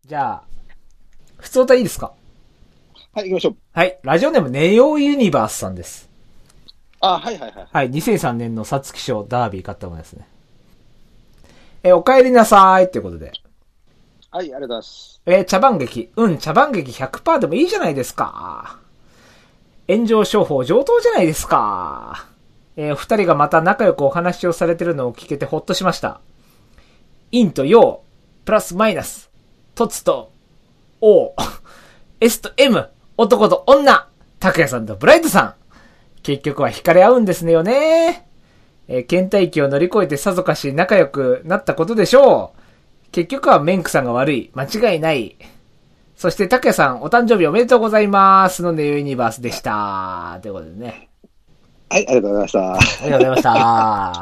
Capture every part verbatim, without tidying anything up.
じゃあ、普通歌いいですか？ はい、行きましょう。 はい。ラジオネームネオユニバースさんです。 あ、はいはいはい。 はい。にせんさんねんの皐月賞ダービー勝ったものですね。え、お帰りなさーいってことで。 はい、ありがとうございます。 えー、茶番劇。うん、茶番劇 ひゃくパーセント でもいいじゃないですか。炎上商法上等じゃないですか。えー、二人がまた仲良くお話をされてるのを聞けてほっとしました。陰と陽、プラスマイナス、凸と O、S と M、男と女、拓也さんとブライトさん。結局は惹かれ合うんですねよね。えー、倦怠期を乗り越えてさぞかし仲良くなったことでしょう。結局はメンクさんが悪い。間違いない。そして拓也さん、お誕生日おめでとうございます。のネオユニバースでした。ということでね。 はい、ありがとうございました。 ありがとうございました。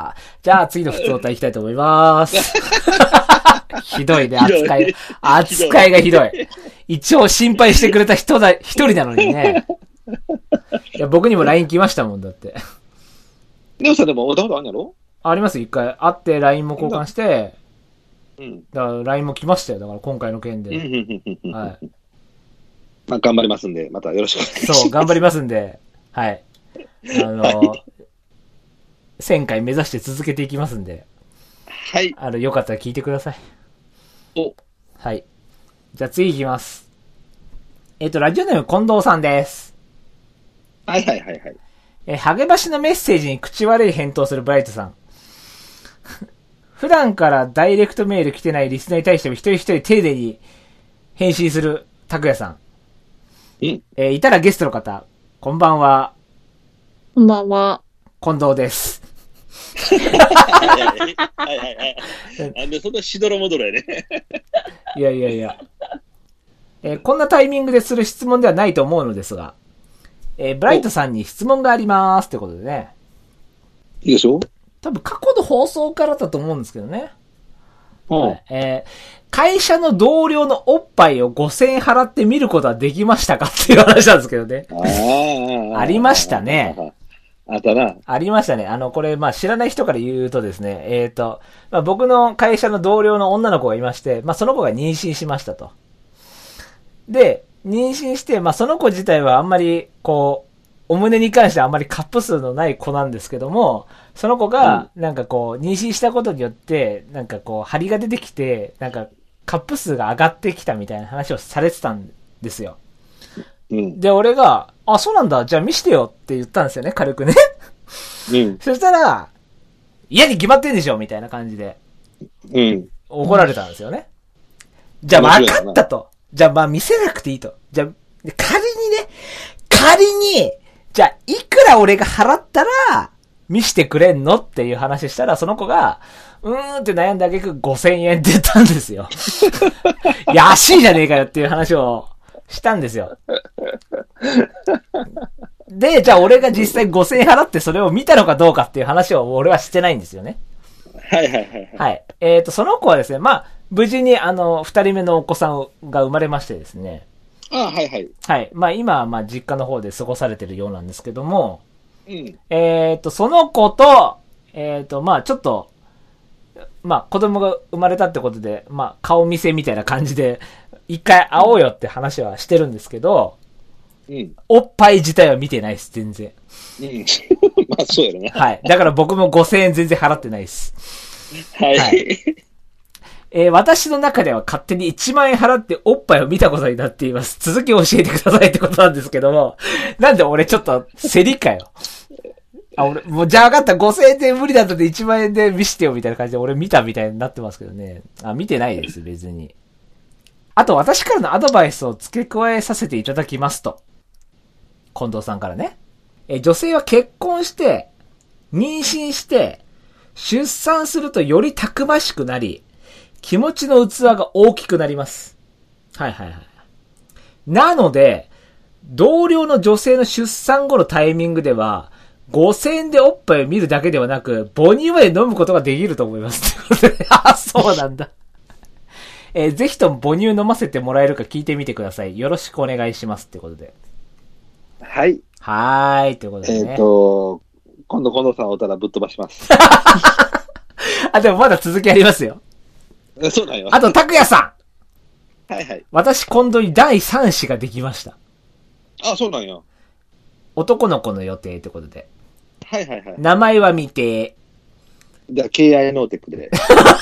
じゃあ次の普通歌いきたいと思います。ひどいね、扱い。扱いがひどい。一応心配してくれた人だ、一人なのにね。いや、僕にも ライン 来ましたもんだって。 ネオさんでも会ったことあるんやろ？ あります、一回。会って ライン も交換して、 うん。 だから ライン も来ましたよ。だから今回の件で。 うん。 はい。 まあ、頑張りますんで、またよろしくお願いします。 そう、頑張りますんで、はい。あの、はい、せんかい目指して続けていきますんで。 はい。 あの、よかったら聞いてください。 お。 はい。じゃあ次行きます。えっと、ラジオネーム近藤さんです。 はいはいはいはい。 え、励ましのメッセージに口悪い返答するブライトさん。普段からダイレクトメール来てないリスナーに対しても一人一人丁寧に返信する拓也さん。 うん。 えー、いたらゲストの方、こんばんは。 こんばんは。 近藤です。 はいはいはいはい。なんでそんなしどろもどろやね。 いやいやいや。えー、こんなタイミングでする質問ではないと思うのですが、えー、ブライトさんに質問がありますってことでね。 いいでしょ？ 多分過去の放送からだと思うんですけどね。 はいはい、えー、会社の同僚のおっぱいをごせんえん払って見ることはできましたかっていう話なんですけどね。あ, ありましたね。 あったな。 ありましたね。あの、これ、まあ、知らない人から言うとですね、えっと、まあ、僕の会社の同僚の女の子がいまして、まあ、その子が妊娠しましたと。で、妊娠して、まあ、その子自体はあんまり、こう、お胸に関してはあんまりカップ数のない子なんですけども、その子が、なんかこう、妊娠したことによって、なんかこう、張りが出てきて、なんか、カップ数が上がってきたみたいな話をされてたんですよ。うん、で、俺が、あ、そうなんだ、じゃあ見してよって言ったんですよね、軽くね。うん。そしたら、嫌に決まってんでしょみたいな感じで。うん。怒られたんですよね。うん、じゃあ分かったと。じゃあまあ見せなくていいと。じゃあ、仮にね、仮に、じゃあいくら俺が払ったら、見してくれんのっていう話したら、その子が、うーんって悩んだ挙句ごせんえんって言ったんですよ。安いじゃねえかよっていう話をしたんですよ。で、じゃあ俺が実際ごせんえん払ってそれを見たのかどうかっていう話を俺はしてないんですよね。 はいはいはい。 はい。えっと、その子はですね、まあ、無事にあの、二人目のお子さんが生まれましてですね。 ああ、はいはい。 はい。まあ今はまあ実家の方で過ごされてるようなんですけども、 うん。 えっと、その子と、えっと、まあちょっと、まあ子供が生まれたってことで、まあ顔見せみたいな感じで、一回会おうよって話はしてるんですけど、うん。おっぱい自体は見てないです、全然。 うん。まあそうやろな。 はい。だから僕もごせんえん全然払ってないです。はい。はい、えー、私の中では勝手にいちまんえん払っておっぱいを見たことになっています。続きを教えてくださいってことなんですけども。なんで俺ちょっと競りかよ。あ、俺、もうじゃあ分かった。ごせんえんで無理だったんでいちまんえんで見してよみたいな感じで俺見たみたいになってますけどね。あ、見てないです、別に。あと私からのアドバイスを付け加えさせていただきますと。近藤さんからね。え、女性は結婚して、妊娠して、出産するとよりたくましくなり、気持ちの器が大きくなります。はいはいはい。なので、同僚の女性の出産後のタイミングでは、ごせんえんでおっぱいを見るだけではなく、母乳まで飲むことができると思います。あ、そうなんだ。えー、ぜひとも母乳飲ませてもらえるか聞いてみてください。よろしくお願いしますってことで。 はい。 はーい、ということでね。 えっと、今度近藤さんおったらぶっ飛ばします。 あ、でもまだ続きありますよ。 そうなんよ。 あと、拓也さはいはい。 私、今度にだいさん子ができました。 あ、そうなんや。 男の子の予定ってことで。 はいはいはい。 名前は未定。 じゃあ、ケーアイ ノーテックで。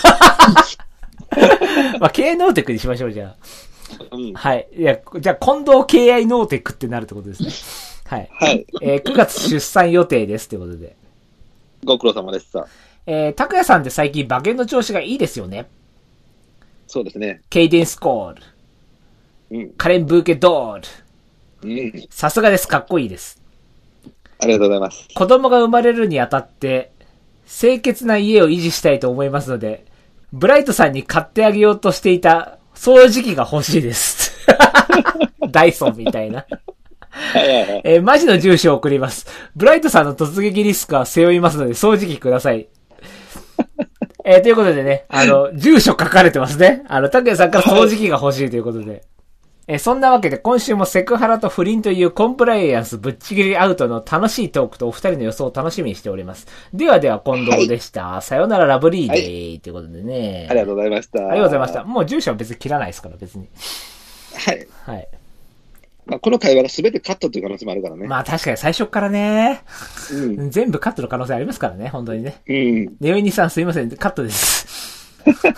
まあ、ケーアイ ノーテックにしましょう、じゃあ。 うん、 はい。いや、じゃあ、近藤 ケーアイ ノーテックってなるってことですね。はい。 はい。 えー、くがつ出産予定ですってことで。 ご苦労様でした。 えー、拓也さんって最近馬券の調子がいいですよね。 そうですね。 ケイデンスコール。 うん。 カレンブーケドール。 うん。 さすがです。かっこいいです。 ありがとうございます。 子供が生まれるにあたって、清潔な家を維持したいと思いますので、ブライトさんに買ってあげようとしていた掃除機が欲しいです。ダイソンみたいな。 はいはいはい。 えー、マジの住所を送ります。ブライトさんの突撃リスクは背負いますので、掃除機ください。えー、ということでね、あの、住所書かれてますね。あの、拓也さんから掃除機が欲しいということで。えー、そんなわけで今週もセクハラと不倫というコンプライアンスぶっちぎりアウトの楽しいトークとお二人の予想を楽しみにしております。ではでは近藤でした。はい、さよならラブリーデー、はい、ということでね。 ありがとうございました。 ありがとうございました。もう住所は別に切らないですから、別に。 はい。 はい。 まあ、この会話が全てカットという可能性もあるからね。 まあ確かに最初からね、 うん、全部カットの可能性ありますからね、本当にね。 うん。 ネオイニさんすいません、カットです。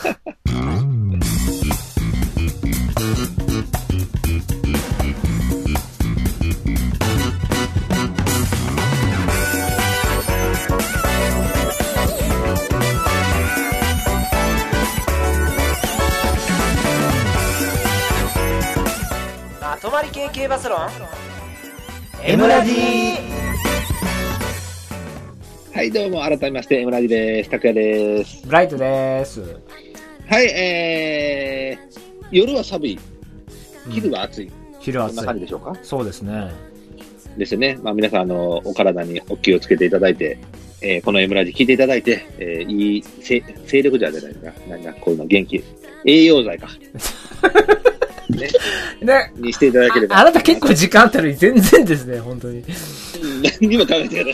まとまり系系バスロン M ラジー。 はいどうも改めまして M ラジです。拓也です。 ブライトです。 はい、えー、夜は寒い、昼は暑い、うん、 昼は暑い、 こんな感じでしょうか。 そうですね。 ですね。まあ皆さんあのお体にお気をつけていただいて、えー、この M ラジ聞いていただいて、えー、いい精力じゃないですか。なんかこういうの元気栄養剤か。ね。ね。にしていただければ。 あ、あなた結構時間あったのに全然ですね、本当に。 何にも考えてない。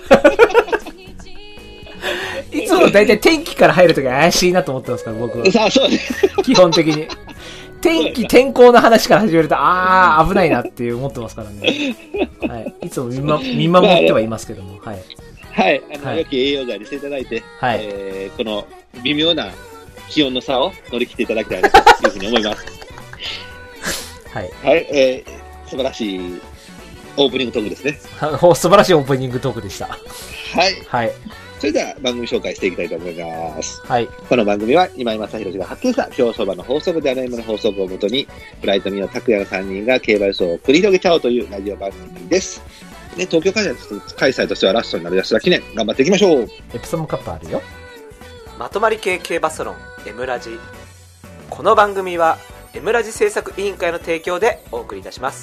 いつもだいたい天気から入るときは怪しいなと思ってますから、僕は。 さあ、そうね。 基本的に。天気、天候の話から始めると、あー、危ないなって思ってますからね。はい。いつも見,、ま、見守ってはいますけども、はい。 はい。あの、はい、良き栄養剤にしていただいて、はい。えー、この微妙な気温の差を乗り切っていただきたいなというふうに思います。はい。はい、えー、素晴らしいオープニングトークですね。 素晴らしいオープニングトークでした。 はい。 はい。 それでは番組紹介していきたいと思います。 はい。 この番組は今井正弘が発見した競走馬の法則である今の法則をもとに、ブライトミの拓也のさんにんが競馬予想を繰り広げちゃおうというラジオ番組です。ね、東京開催、開催としてはラストになる安田記念、頑張っていきましょう。 エプソムカップあるよ。 まとまり系系バスロン M ラジ。この番組は M ラジ制作委員会の提供でお送りいたします。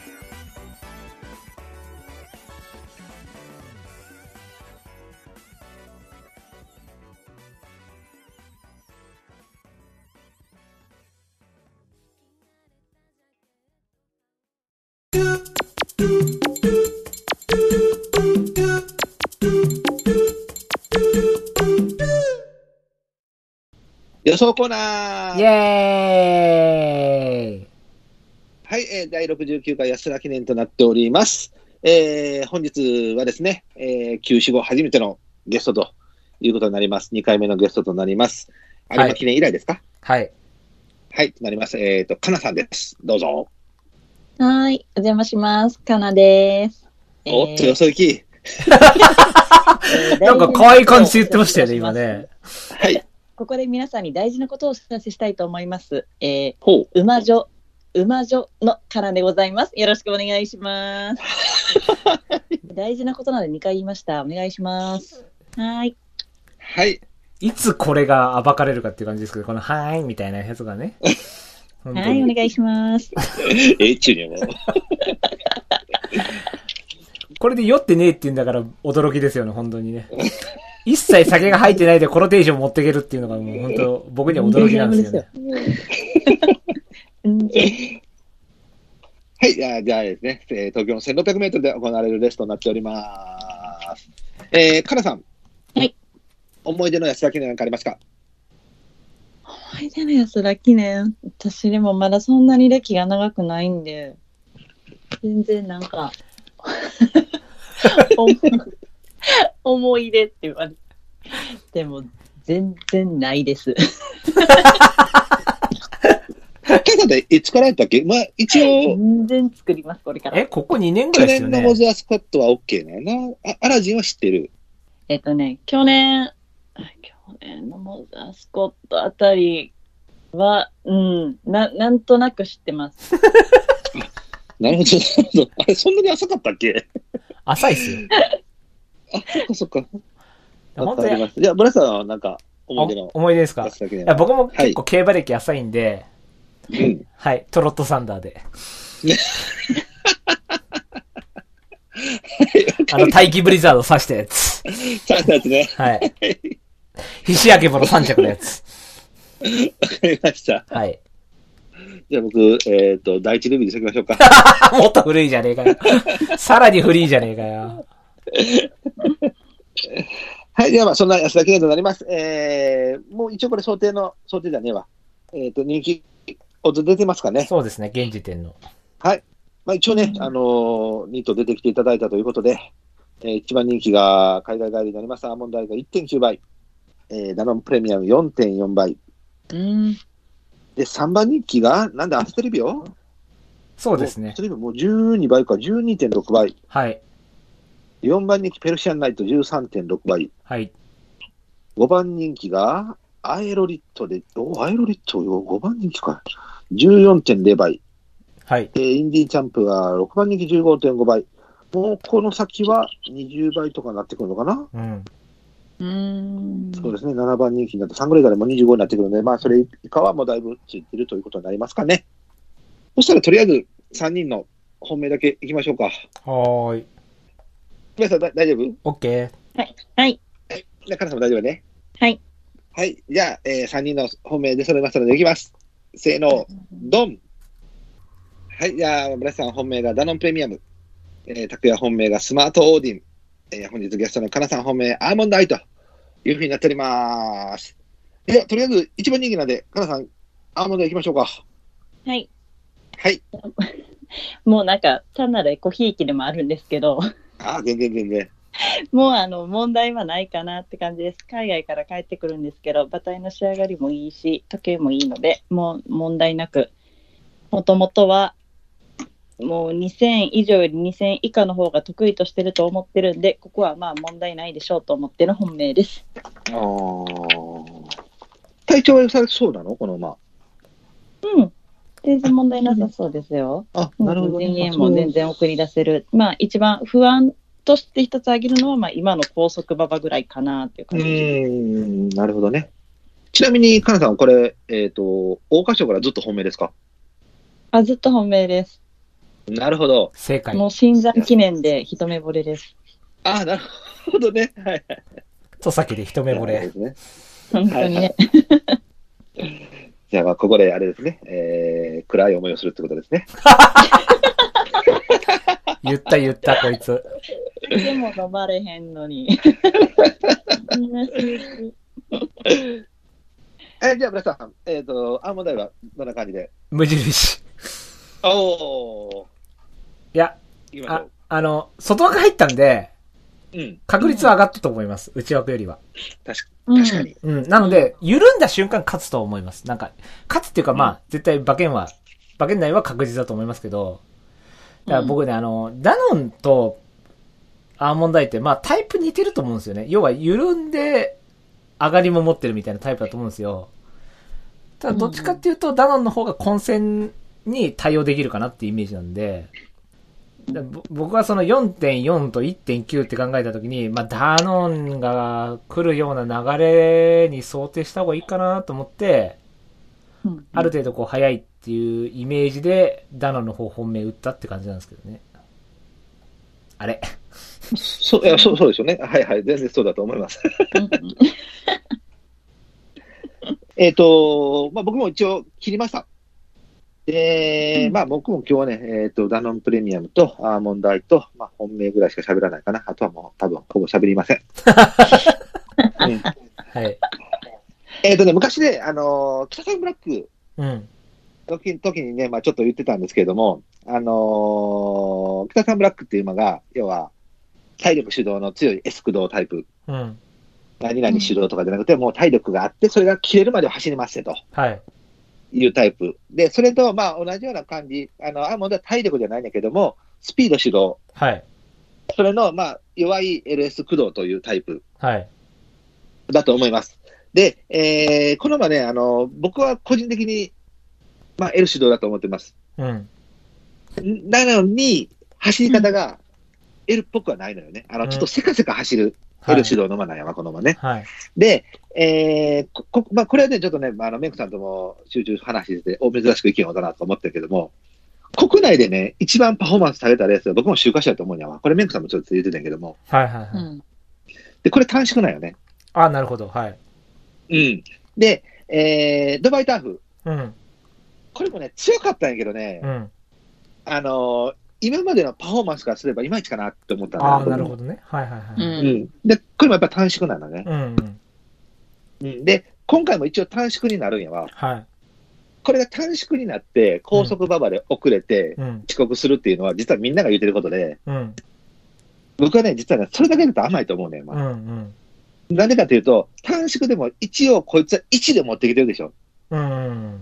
予想コーナー、 イエーイ。 はい、えー、だいろくじゅうきゅうかい安田記念となっております。えー、本日はですね、えー、休止後初めてのゲストということになります。にかいめのゲストとなります。有馬記念以来ですか？ はい。 はい、となります。えっ、ー、と、かなさんです。どうぞ。 はい、お邪魔します。かなです。 おっと、よそ行き。 なんか可愛い感じで言ってましたよね、今ね。 はい。 ここで皆さんに大事なことをお知らせしたいと思います。えー、馬女、馬女のからでございます。よろしくお願いします。大事なことなのでにかい言いました。お願いします。はい。 はい。 いつこれが暴かれるかっていう感じですけど、このはーいみたいなやつがね。 はい、お願いします。 えっちゅうにも。 これで酔ってねえって言うんだから驚きですよね、本当にね。一切酒が入ってないでこのテンション持っていけるっていうのがもう本当僕には驚きなんですよね。 はい、じゃあ、じゃあですね、東京のせんろっぴゃくメートルで行われるレースとなっております。えー、かなさん。 はい。 思い出の安田記念なんかありますか？ 思い出の安田記念、私でもまだそんなに歴が長くないんで、全然なんか、思い出って言われて、でも全然ないです。 ただでいつからやったっけ？まあ一応。 全然作ります、これから。 え、ここにねんぐらいですよね。 去年のモズアスコットは OK なんやな。あ、アラジンは知ってる。 えっとね、去年、去年のモズアスコットあたりは、うん、な、なんとなく知ってます。 なるほど、なるほど。あれ、そんなに浅かったっけ？ 浅いっすよ。 あ、そっかそっか。 本当に。 じゃあ、ブラさんはなんか、思い出の。 思い出ですか？いや、僕も結構競馬歴浅いんで、はい、うん、はい、トロットサンダーで。あの、大気ブリザード刺したやつ。 刺したやつね。 はい。ひしやけぼのさん着のやつ。 わかりました。 はい。 じゃあ僕、えっと、第一ルビーにしときましょうか。 もっと古いじゃねえかよ。さらに古いじゃねえかよ。 はい、ではまあ、そんな安田記念となります。えー、もう一応これ想定の、想定じゃねえわ。えっと、人気、オッズ出てますかね。 そうですね、現時点の。 はい。まあ一応ね、あのー、ニート出てきていただいたということで、えー、一番人気が海外帰りになります。アーモンドアイが いってんきゅう 倍。えー、ダノンプレミアム よんてんよん 倍。 うん。 で、さんばん人気が、なんだ、アステレビオ？ そうですね。 アステレビオもうじゅうにばいか、じゅうにてんろく 倍。 はい。 よんばん人気ペルシアンナイト じゅうさんてんろく 倍。 はい。 ごばん人気が、アエロリットで、おアエロリットよ、ごばん人気か。じゅうよんてんれい 倍。 はい。 えー、インディーチャンプがろくばん人気 じゅうごてんご 倍。もうこの先はにじゅうばいとかになってくるのかな。 うん。 うーん。 そうですね。ななばん人気になってさんぐらいからもにじゅうごになってくるので、まあそれ以下はもうだいぶついてるということになりますかね。そしたらとりあえずさんにんの本命だけいきましょうか。はーい。 皆さん大丈夫？ OK。 はい。はい。 じゃあ、カナさんも大丈夫ね。 はい。 はい。じゃあ、えー、さんにんの本命で揃いましたのでいきます。せーの、ドン。はい。じゃあ、村瀬さん本命がダノンプレミアム。えー、拓也本命がスマートオーディン。えー、本日ゲストのカナさん本命アーモンドアイというふうになっております。では、とりあえず一番人気なんで、カナさん、アーモンドいきましょうか。 はい。 はい。 もうなんか、単なるエコひいきでもあるんですけど。 ああ、全然全然。 もうあの、問題はないかなって感じです。海外から帰ってくるんですけど、馬体の仕上がりもいいし、時計もいいので、もう問題なく、もともとは、もうにせん以上よりにせん以下の方が得意としてると思ってるんで、ここはまあ問題ないでしょうと思っての本命です。 ああ。体調は良さそうなのこの馬。 うん。全然問題なさそうですよ。 あ、なるほど、ね。 前衛も全然送り出せる。まあ一番不安として一つ挙げるのは、まあ今の高速馬場ぐらいかなっていう感じです。 うん、なるほどね。ちなみに、かなさん、これ、えっと、桜花賞からずっと本命ですか？ あ、ずっと本命です。 なるほど。 正解。 もう新山記念で一目惚れです。 ああ、なるほどね。はい。 戸崎で一目惚れ。 ですね。本当にね。 はいはい、じゃあ、まあ、ここであれですね、えー、暗い思いをするってことですね。 言った言った、こいつ。 でも飲まれへんのに。みんなえ、じゃあ、皆さん、えっ、ー、と、アーモンドアイはどんな感じで？ 無印。 おー。 いや、あ、あの、外枠入ったんで、うん、確率は上がったと思います。内枠よりは。 確かに。 うん。なので、緩んだ瞬間勝つと思います。なんか、勝つっていうか、まあ、うん、絶対馬券は、馬券内は確実だと思いますけど、だから僕ね、あの、ダノンとアーモンドアイって、まあ、タイプ似てると思うんですよね。要は、緩んで、上がりも持ってるみたいなタイプだと思うんですよ。ただ、どっちかっていうと、ダノンの方が混戦に対応できるかなっていうイメージなんで、僕はその よんてんよん と いってんきゅう って考えたときに、まあ、ダノンが来るような流れに想定した方がいいかなと思って、うんうん、ある程度こう早いっていうイメージで、ダノンの方本命打ったって感じなんですけどね。あれそう、いや、そう、そうですよね。はいはい。全然そうだと思います。えっと、まあ、僕も一応切りました。で、うん、まあ僕も今日はね、えっ、ー、と、ダノンプレミアムとアーモンドアイと、まあ本命ぐらいしか喋らないかな。あとはもう多分ほぼ喋りません。うん、 はい。 えっとね、昔ね、あのー、北三ブラック、 うん。 時, 時にね、まあちょっと言ってたんですけれども、あのー、北三ブラックっていう馬が、要は、体力主導の強い S 駆動タイプ。 うん。 何々主導とかじゃなくて、もう体力があって、それが切れるまで走りますよと。 はい。 いうタイプ。で、それと、まあ同じような感じ。あの、アーモンドは体力じゃないんだけども、スピード主導。 はい。 それの、まあ、弱い エルエス 駆動というタイプ。 はい。 だと思います。で、えー、この馬ね、あの、僕は個人的に、まあ、L 主導だと思ってます。 うん。 なのに、走り方が L っぽくはないのよね。あの、 うん、 ちょっとせかせか走る L 主導の馬なんやわ、この馬ね。 はい。 で、えー、こ、こまあ、これはね、ちょっとね、あの、メイクさんとも集中話してて、お珍しく意見をだなと思ってるけども、国内でね、一番パフォーマンスされたレースは僕も週刊誌だと思うんやわ。これメイクさんもちょっと言ってたんやけども。 はいはいはい。 うん、 で、これ短縮なんよね。 あ、なるほど。はい。 うん。で、えー、ドバイターフ。 うん。 これもね、強かったんやけどね、 うん。 あのー、今までのパフォーマンスからすればいまいちかなって思ったんだああ、なるほどね。はいはいはい。 うん。 で、これもやっぱ短縮なんだね。 うん、 うん。で、今回も一応短縮になるんやわ。 はい。 これが短縮になって、高速馬場で遅れて、遅刻するっていうのは、実はみんなが言ってることで、 うん。 僕はね、実はね、それだけだと甘いと思うね、まあ。 うんうん。 なんでかというと、短縮でも一応こいつはいちで持ってきてるでしょ。 うん。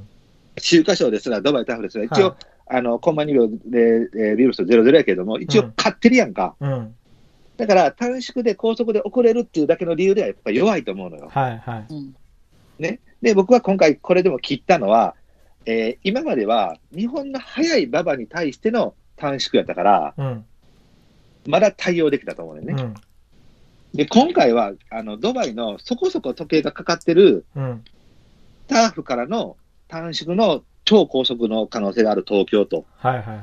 秋華賞ですら、ドバイターフですら、一応、はい、あの、コンマにびょうで、えー、ビブスゼロゼロやけども、一応勝ってるやんか。 うん。うん、 だから、短縮で高速で遅れるっていうだけの理由ではやっぱり弱いと思うのよ。 はいはい。 ね。で、僕は今回これでも切ったのは、えー、今までは日本の速い馬場に対しての短縮やったから、うん、まだ対応できたと思うよね。うん、で、今回は、あの、ドバイのそこそこ時計がかかってる、うん、ターフからの短縮の超高速の可能性がある東京と。はいはいはい。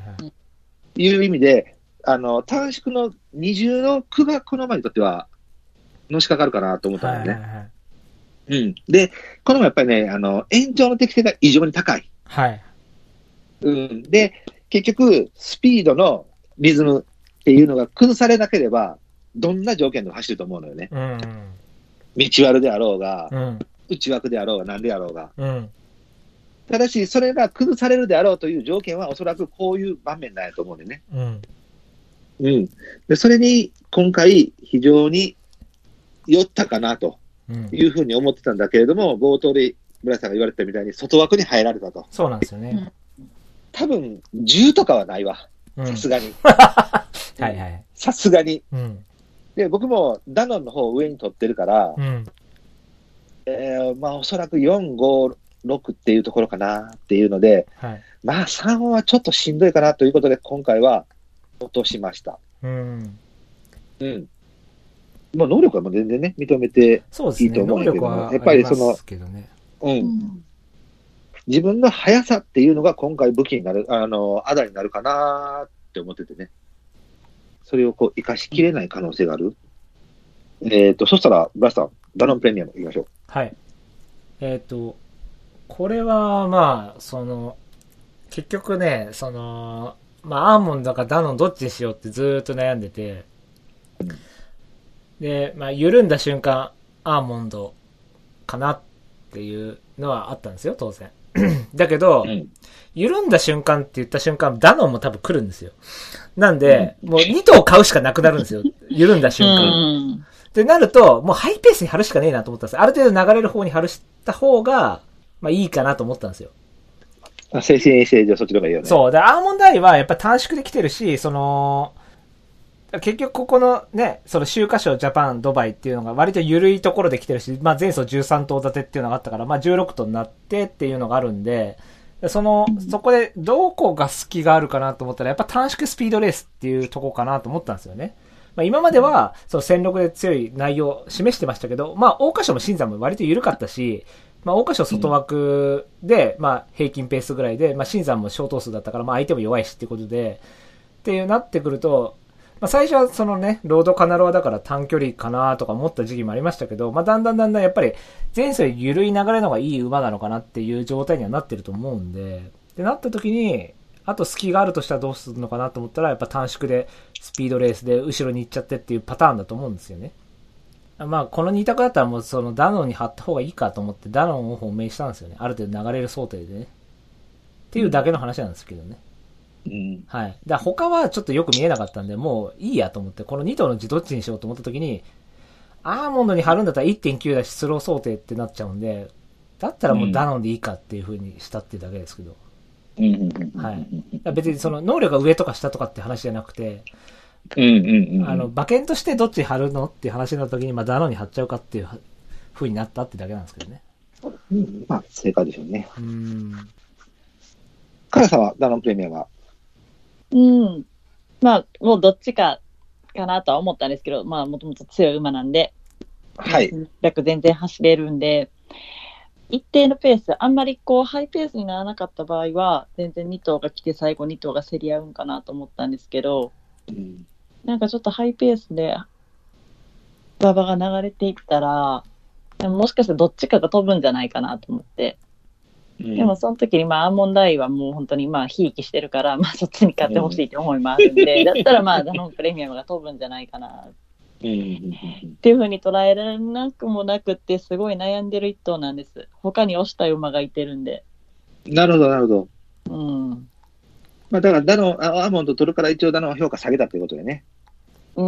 いう意味で、あの、短縮の二重の区がこの馬にとっては、のしかかるかなと思ったんだよね。はいはいはい。うん。で、この馬やっぱりね、あの、延長の適性が異常に高い。はい。うん。で、結局、スピードのリズムっていうのが崩されなければ、どんな条件でも走ると思うのよね。うん、うん。道悪であろうが、うん、内枠であろうが、なんであろうが。うん。ただし、それが崩されるであろうという条件は、おそらくこういう場面なんやと思うんだよね。うん。うん。で、それに、今回、非常に酔ったかなというふうに思ってたんだけれども、うん、冒頭で村さんが言われたみたいに、外枠に入られたと。 そうなんですよね。 多分、じゅうとかはないわ。さすがに。 はいはい。 さすがに。うん。で、僕もダノンの方を上に取ってるから、うん。えー、まあ、おそらくよん、ご、ろくっていうところかなっていうので、はい、まあさんはちょっとしんどいかなということで、今回は落としました。うん。うん。まあ能力はもう全然ね、認めていいと思うんだけども、ね、やっぱりその、ね、うん、うん。自分の速さっていうのが今回武器になる、あの、アダになるかなって思っててね。それをこう、活かしきれない可能性がある。えっと、そしたら、ブラスター、ダノンプレミアム行きましょう。 はい。えっと、これは、まあ、その、結局ね、その、まあ、アーモンドかダノンどっちにしようってずーっと悩んでて、で、まあ、緩んだ瞬間、アーモンドかなっていうのはあったんですよ、当然。だけど、うん、緩んだ瞬間って言った瞬間、ダノンも多分来るんですよ。なんで、うん、もうに頭買うしかなくなるんですよ、緩んだ瞬間。うんってなると、もうハイペースに張るしかねえなと思ったんですよ。ある程度流れる方に張るした方が、まあいいかなと思ったんですよ。 精神衛生上そっちの方がいいよね。 そう。で、アーモンドアイはやっぱ短縮で来てるし、その、結局ここのね、その秋華賞ジャパンドバイっていうのが割と緩いところで来てるし、まあ前走じゅうさん頭立てっていうのがあったから、まあじゅうろく頭になってっていうのがあるんで、その、そこでどこが隙があるかなと思ったら、やっぱ短縮スピードレースっていうとこかなと思ったんですよね。まあ、今までは、その戦力で強い内容を示してましたけど、まあ、桜花賞も新山も割と緩かったし、まあ、桜花賞外枠で、まあ、平均ペースぐらいで、まあ、新山も小頭数だったから、まあ、相手も弱いしっていうことで、っていうなってくると、まあ、最初はそのね、ロードカナロアだから短距離かなとか思った時期もありましたけど、まあ、だんだんだんだんやっぱり、前走より緩い流れの方がいい馬なのかなっていう状態にはなってると思うんで、ってなった時に、あと隙があるとしたらどうするのかなと思ったら、やっぱ短縮でスピードレースで後ろに行っちゃってっていうパターンだと思うんですよね。 まあ、このに択だったらもうそのダノンに貼った方がいいかと思ってダノンを本命したんですよね。ある程度流れる想定でね。っていうだけの話なんですけどね。 うん。 はい。だから他はちょっとよく見えなかったんで、もういいやと思って、このに頭のうちどっちにしようと思った時に、アーモンドに貼るんだったら いってんきゅう だしスロー想定ってなっちゃうんで、だったらもうダノンでいいかっていう風にしたっていうだけですけど。 うん。 はい。別にその能力が上とか下とかって話じゃなくて、 うんうんうん。 あの、馬券としてどっちに貼るのっていう話になった時に、まあダノンに貼っちゃうかっていう風になったってだけなんですけどね。 うん、まあ、正解でしょうね。 うーん。 カラさんはダノンプレミアムはうん。まあ、もうどっちかかなとは思ったんですけど、まあ、もともと強い馬なんで、 はい。 全然走れるんで、一定のペース、あんまりこう、ハイペースにならなかった場合は、全然に頭が来て最後に頭が競り合うんかなと思ったんですけど、 うん、 なんかちょっとハイペースで、馬場が流れていったら、もしかしたらどっちかが飛ぶんじゃないかなと思って、うん、でもその時にまあアーモンドアイはもう本当にまあひいきしてるから、まあそっちに勝ってほしいって思いもあるんで、うん、だったらまあダノンプレミアムが飛ぶんじゃないかなっていう風に捉えられなくもなくって、すごい悩んでる一頭なんです。他に推したい馬がいてるんで。 なるほどなるほど。 うん。 まあだからダノンアーモンド取るから一応ダノン評価下げたっていうことでね。 うん、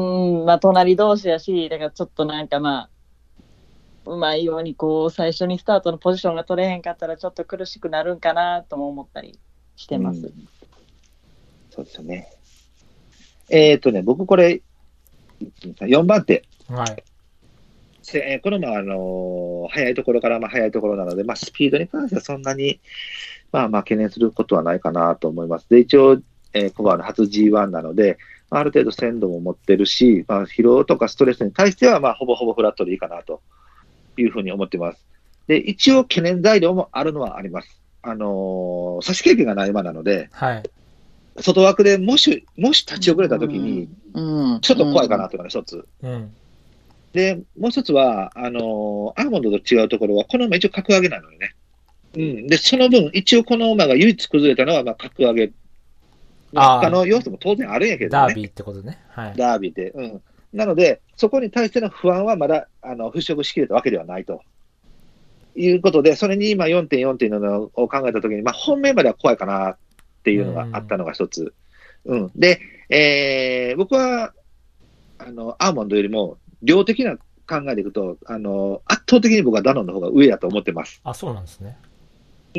まあ隣同士やし、だからちょっとなんかまあ。うまいようにこう最初にスタートのポジションが取れへんかったらちょっと苦しくなるんかなとも思ったりしてます。うん、 そうですよね。えっ、ー、とね、僕これよんばん手。 はい。 えー、このままあのー、早いところからまあ早いところなので、まあスピードに関してはそんなにまあまあ懸念することはないかなと思います。で、一応、えー、コバの初 ジーワン なので、ある程度鮮度も持ってるし、まあ疲労とかストレスに対してはまあほぼほぼフラットでいいかなと。いうふうに思ってます。で、一応懸念材料もあるのはあります。あのー、差し経験がない馬なので、 はい。 外枠でもし、もし立ち遅れたときに、ちょっと怖いかなというのが一つ。 うん。 で、もう一つは、あのー、アーモンドと違うところは、この馬一応格上げなのよね。うん。で、その分、一応この馬が唯一崩れたのは、まあ、格上げ。他の要素も当然あるんやけどね。 ダービーってことね。はい。 ダービーで。うん。なので、そこに対しての不安はまだあの払拭しきれたわけではないということで、それに今 よんてんよん っていうのを考えたときに、まあ、本命までは怖いかなっていうのがあったのが一つ。うん、で、えー、僕はあのアーモンドよりも量的な考えでいくと、あの圧倒的に僕はダノンの方が上だと思ってます。 あ、そうなんですね。 うん。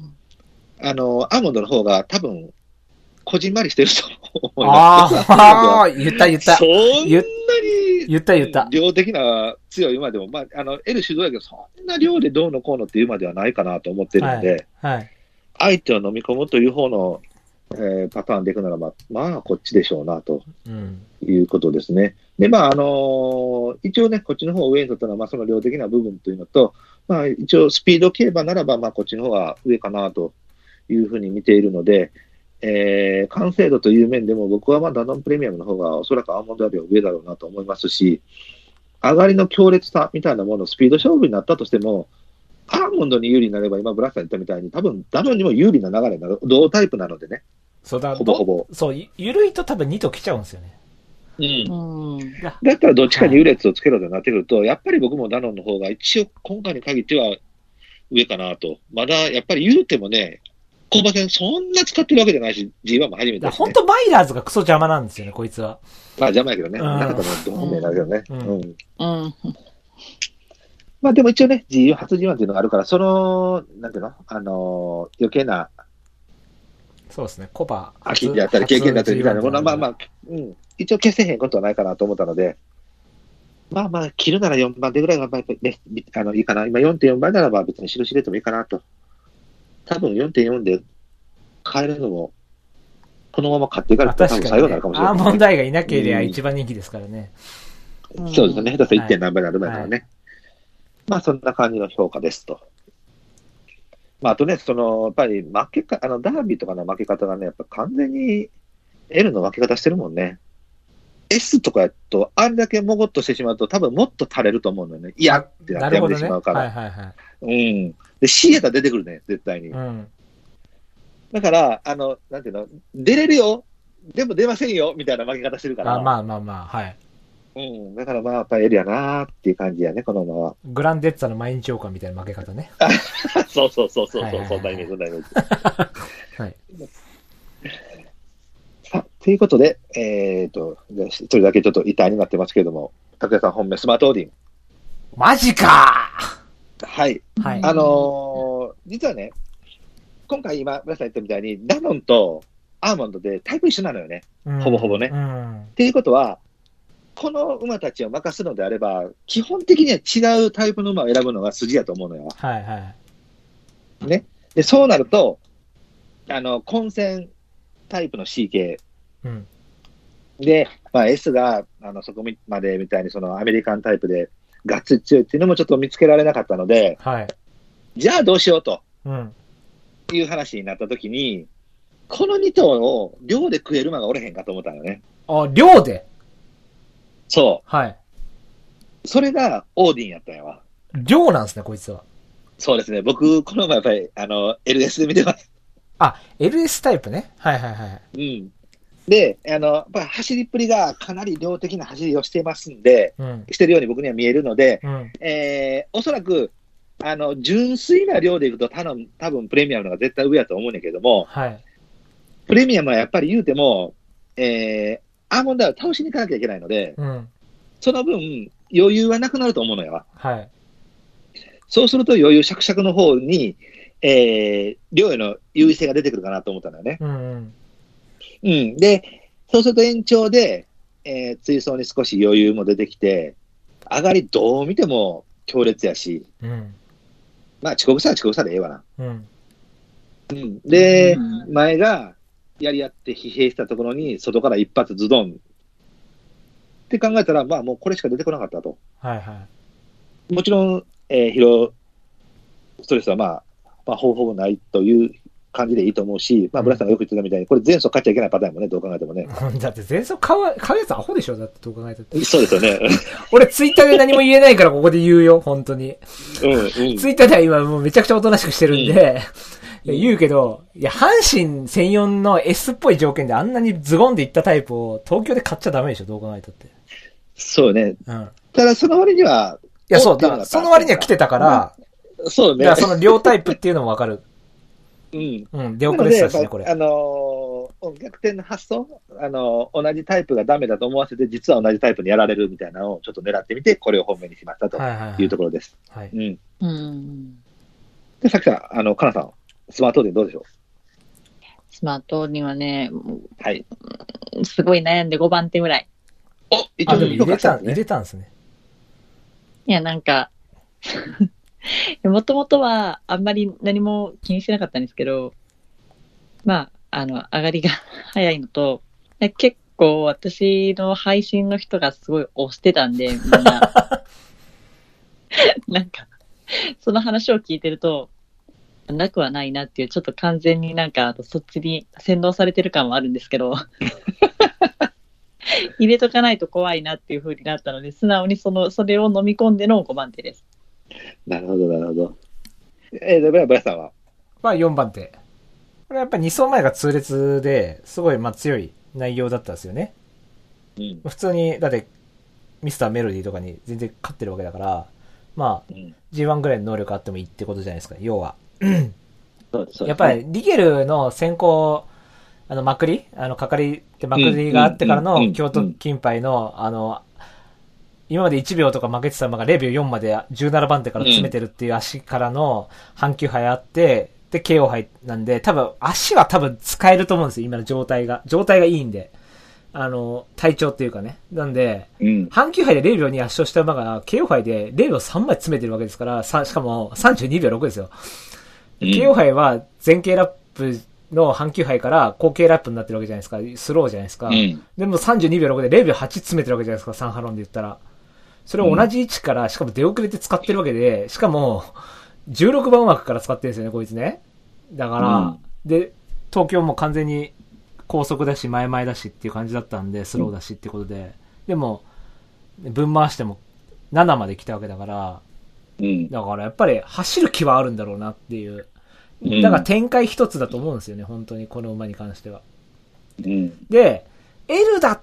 あのアーモンドの方が多分こじんまりしてると思います。 ああ、言った言った。 そんなに言った言った。 量的な強い馬でも、まあ、あの、L 主導やけど、そんな量でどうのこうのっていう馬ではないかなと思ってるので、 はいはい、 相手を飲み込むという方の、えー、パターンでいくならば、まあ、こっちでしょうな、ということですね。うん、で、まあ、あのー、一応ね、こっちの方を上に取ったのは、まあ、その量的な部分というのと、まあ、一応、スピード競馬ならば、まあ、こっちの方が上かな、というふうに見ているので、えー、完成度という面でも僕はまあダノンプレミアムの方がおそらくアーモンドよりは上だろうなと思いますし、上がりの強烈さみたいなもの、スピード勝負になったとしても、アーモンドに有利になれば今ブラッサー言ったみたいに多分ダノンにも有利な流れになる、同タイプなのでね。 そうだ、 ほぼほぼ。 そう、ゆるいと多分に頭来ちゃうんですよね。 うん。だったらどっちかに優劣をつけろとなってくると、はい、やっぱり僕もダノンの方が一応今回に限っては上かなと。まだやっぱり言うてもね、コバ戦そんな使ってるわけじゃないし、ジーワン も初めてだし、ね。 本当マイラーズがクソ邪魔なんですよね、こいつは。 まあ邪魔やけどね。なかったら本命だけどね。うん。うん。 うん、 まあでも一応ね、ジーワン、初 ジーワン っていうのがあるから、その、なんていうのあのー、余計な。 そうですね、コバ。 秋であったり、経験だったりみたいなものは、まあまあ、うん。一応消せへんことはないかなと思ったので、まあまあ、切るならよんばん手ぐらいが、ね、あの、いいかな。今 よんてんよん 倍ならば別に印入れてもいいかなと。多分 よんてんよん で変えるのも、このまま買っていかれたら多分最後になるかもしれない、ね。 アーモンドアイがいなければ一番人気ですからね。 うん、そうですね。だって いってん 何倍になる前からね。はい、まあそんな感じの評価ですと。まああとね、その、やっぱり負けか、あの、ダービーとかの負け方がね、やっぱ完全に L の負け方してるもんね。S とかやと、あれだけもごっとしてしまうと、多分もっと垂れると思うんだよね。いやってなってやめてしまうから。 はいはいはい。 うん。で、C やったら出てくるね、絶対に。 うん。 だから、あの、なんていうの、出れるよ、でも出ませんよ、みたいな負け方してるから。 あまあまあまあ、はい。 うん。だからまあ、やっぱり L やなーっていう感じやね、この馬は。 グランデッツァの毎日王冠みたいな負け方ね。 そうそうそうそう、 はいはいはい、 そんなイメージ、そんなイメージ。 はい。 さあ、ということで、えっ、ー、と、一人だけちょっと異端になってますけれども、拓也さん本命、スマートオーディン。 マジかーはい。はい。あのー、実はね、今回今、皆さん言ったみたいに、ダノンとアーモンドでタイプ一緒なのよね。ほぼほぼね。うん。っていうことは、この馬たちを任すのであれば、基本的には違うタイプの馬を選ぶのが筋やと思うのよ。はいはい。ね。で、そうなると、あの、混戦タイプの シー 系。うん。で、まあ S が、あの、そこまでみたいにそのアメリカンタイプでガッツリ強いっていうのもちょっと見つけられなかったので、はい。じゃあどうしようと。うん。いう話になったときに、このに頭を量で食える馬がおれへんかと思ったのね。あ、量でそう。はい。それがオーディンやったんやわ。量なんですね、こいつは。そうですね。僕、この馬やっぱり、あの、エルエス で見てます。あ、エルエス タイプね。はいはいはい。うん。で、あの、やっぱり走りっぷりがかなり量的な走りをしてますんで、うん、してるように僕には見えるので、うん、えー、おそらく、あの、純粋な量でいくと多分、多分プレミアムのが絶対上やと思うんだけども、はい。プレミアムはやっぱり言うても、えー、アーモンドアイを倒しに行かなきゃいけないので、うん、その分、余裕はなくなると思うのよ。はい。そうすると余裕しゃくしゃくの方に、えー、量への優位性が出てくるかなと思ったのよね。うん、うん。うん。で、そうすると延長で、えー、追走に少し余裕も出てきて、上がりどう見ても強烈やし、うん、まあ遅刻したら遅刻したらええわな。うん。うん、で、うん、前がやり合って疲弊したところに外から一発ズドンって考えたら、まあもうこれしか出てこなかったと。はいはい。もちろん、えー、疲労、ストレスはまあ、まあ、ほぼほぼないという感じでいいと思うし、まあ、ブラさんがよく言ってたみたいに、これ前走勝っちゃいけないパターンもね、どう考えてもね。だって前走買う、買うやつアホでしょだってどう考えても。そうですよね。俺ツイッターで何も言えないからここで言うよ、本当に。うん、うん。ツイッターでは今もうめちゃくちゃおとなしくしてるんで、うん、言うけど、いや、阪神専用の S っぽい条件であんなにズゴンでいったタイプを東京で買っちゃダメでしょ、どう考えたって。そうね。うん。ただその割には、いや、そう、だからその割には来てたから、うん、そうね。だからその両タイプっていうのもわかる。うん。うん。出遅れてたしね、これ。あのー、逆転の発想あのー、同じタイプがダメだと思わせて、実は同じタイプにやられるみたいなのをちょっと狙ってみて、これを本命にしましたというところです。はい、はいはい。うん。うん。で、さっきさん、あの、かなさん、スマートオーディンどうでしょう？スマートオーディンはね、はい。すごい悩んでごばん手ぐらい。お、一応入れた、入れたんですね。いや、なんか、もともとはあんまり何も気にしてなかったんですけど、まあ、あの、上がりが早いのと、結構私の配信の人がすごい押してたんで、みんな。なんか、その話を聞いてると、なくはないなっていう、ちょっと完全になんか、そっちに洗脳されてる感はあるんですけど、入れとかないと怖いなっていう風になったので、素直にその、それを飲み込んでのごばん手です。なるほど、なるほど。えー、で、ブラさんはまあよんばん手。これやっぱりに走前が痛烈で、すごいまあ強い内容だったんですよね。うん。普通に、だって、ミスターメロディーとかに全然勝ってるわけだから、まあ、うん、ジーワン ぐらいの能力あってもいいってことじゃないですか、要は。そうです、やっぱり、リゲルの先行、あの、まくりあの、かかりってまくりがあってからの、京都金杯の、あの、今までいちびょうとか負けてた馬がゼロびょうよんまでじゅうななばん手から詰めてるっていう足からの阪急杯あって、で、ケーオー 杯なんで、多分、足は多分使えると思うんですよ、今の状態が。状態がいいんで。あの、体調っていうかね。なんで、うん、阪急杯でゼロびょうに圧勝した馬が、ケーオー 杯でゼロびょうさんまい詰めてるわけですから、しかもさんじゅうにびょうろくですよ。うん、ケーオー 杯は前傾ラップの阪急杯から後傾ラップになってるわけじゃないですか。スローじゃないですか。うん、でもさんじゅうにびょうろくでゼロびょうはち詰めてるわけじゃないですか、さんハロンで言ったら。それを同じ位置から、しかも出遅れて使ってるわけで、しかも、じゅうろくばん枠から使ってるんですよね、こいつね。だから、うん、で、東京も完全に高速だし、前々だしっていう感じだったんで、スローだしってことで。うん、でも、分回してもななまで来たわけだから、うん、だからやっぱり走る気はあるんだろうなっていう。だから展開一つだと思うんですよね、本当にこの馬に関しては。うん、で、L だ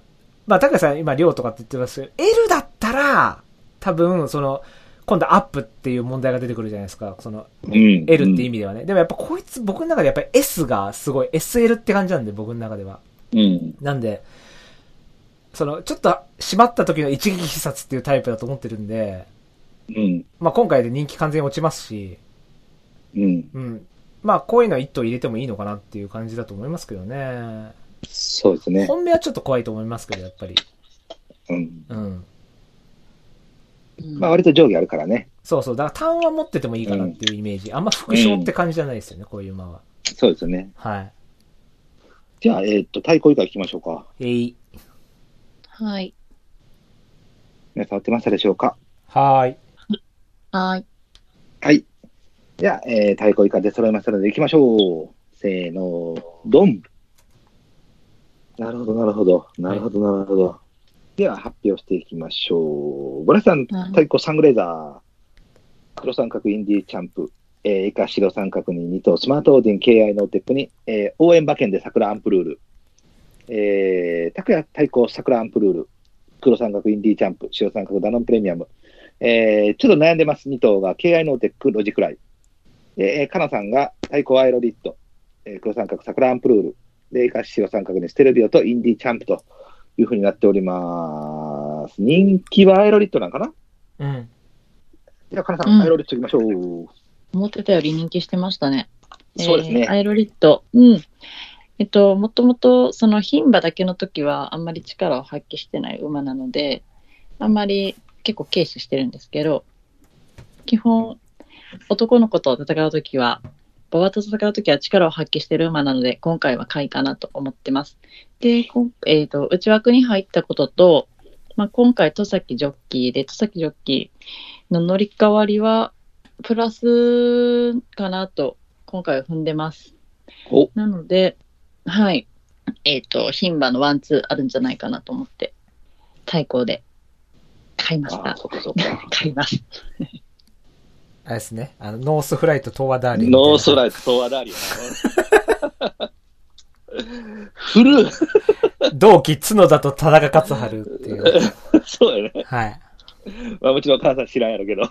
まあ、高橋さん今量とかって言ってますけど、L だったら、多分、その、今度アップっていう問題が出てくるじゃないですか。その、 うん、 L って意味ではね。でもやっぱこいつ、僕の中でやっぱり S がすごい、エスエル って感じなんで、僕の中では。 うん。 なんで、その、ちょっと締まった時の一撃必殺っていうタイプだと思ってるんで、 うん。 まあ今回で人気完全に落ちますし、 うん。 うん。まあこういうのは一頭入れてもいいのかなっていう感じだと思いますけどね。 そうですね。 本命はちょっと怖いと思いますけど、やっぱり。 うん。 うん。 まあ割と上下あるからね。 そうそう。だからターンは持っててもいいかなっていうイメージ。うん、あんま副賞って感じじゃないですよね、うん、こういう馬は。 そうですね。 はい。 じゃあ、えー、っと、対抗以下行きましょうか。 えい。 はい。 皆さん合ってましたでしょうか？ はーい。 はい。 はい。じゃあ、えー、対抗以下で揃いましたので行きましょう。せーの、ドン。なるほど、なるほど。なるほど、なるほど。では、発表していきましょう。ゴラさん、対抗サングレーザー。黒三角インディーチャンプ。えー、以下白三角にに頭、スマートオーディン ケーアイ ノーテックに、えー、応援馬券で桜アンプルール。えー、拓也対抗桜アンプルール。黒三角インディーチャンプ。白三角ダノンプレミアム。えー、ちょっと悩んでます。に頭が ケーアイ ノーテック、ロジクライ。えー、カナさんが対抗アイロリット。えー、黒三角桜アンプルール。で、以下白三角にステルビオとインディーチャンプという風になっております。人気はアイロリットなんかな？ うん。 じゃあ、カナさん、うん、アイロリットいきましょう。 思ってたより人気してましたね。 そうですね。 えー、アイロリット。うん。えっと、もともと、その牝馬だけの時は、あんまり力を発揮してない馬なので、あんまり結構軽視してるんですけど、基本、男の子と戦う時は、馬場と戦う時は力を発揮してる馬なので、今回は買いかなと思ってます。で、えっと、内枠に入ったことと、まあ、今回、戸崎ジョッキーで、戸崎ジョッキーの乗り換わりは、プラスかなと、今回は踏んでます。なので、はい。えっと、牝馬のワンツーあるんじゃないかなと思って、対抗で買いました。 そうかそうか。 買います。 あれですね。あの、ノースフライト、トーアダーリン。 ノースフライト、トーアダーリン。フル同期、角田と田中勝春っていう。 そうだよね。 はい。 まあもちろん、母さん知らんやろうけど。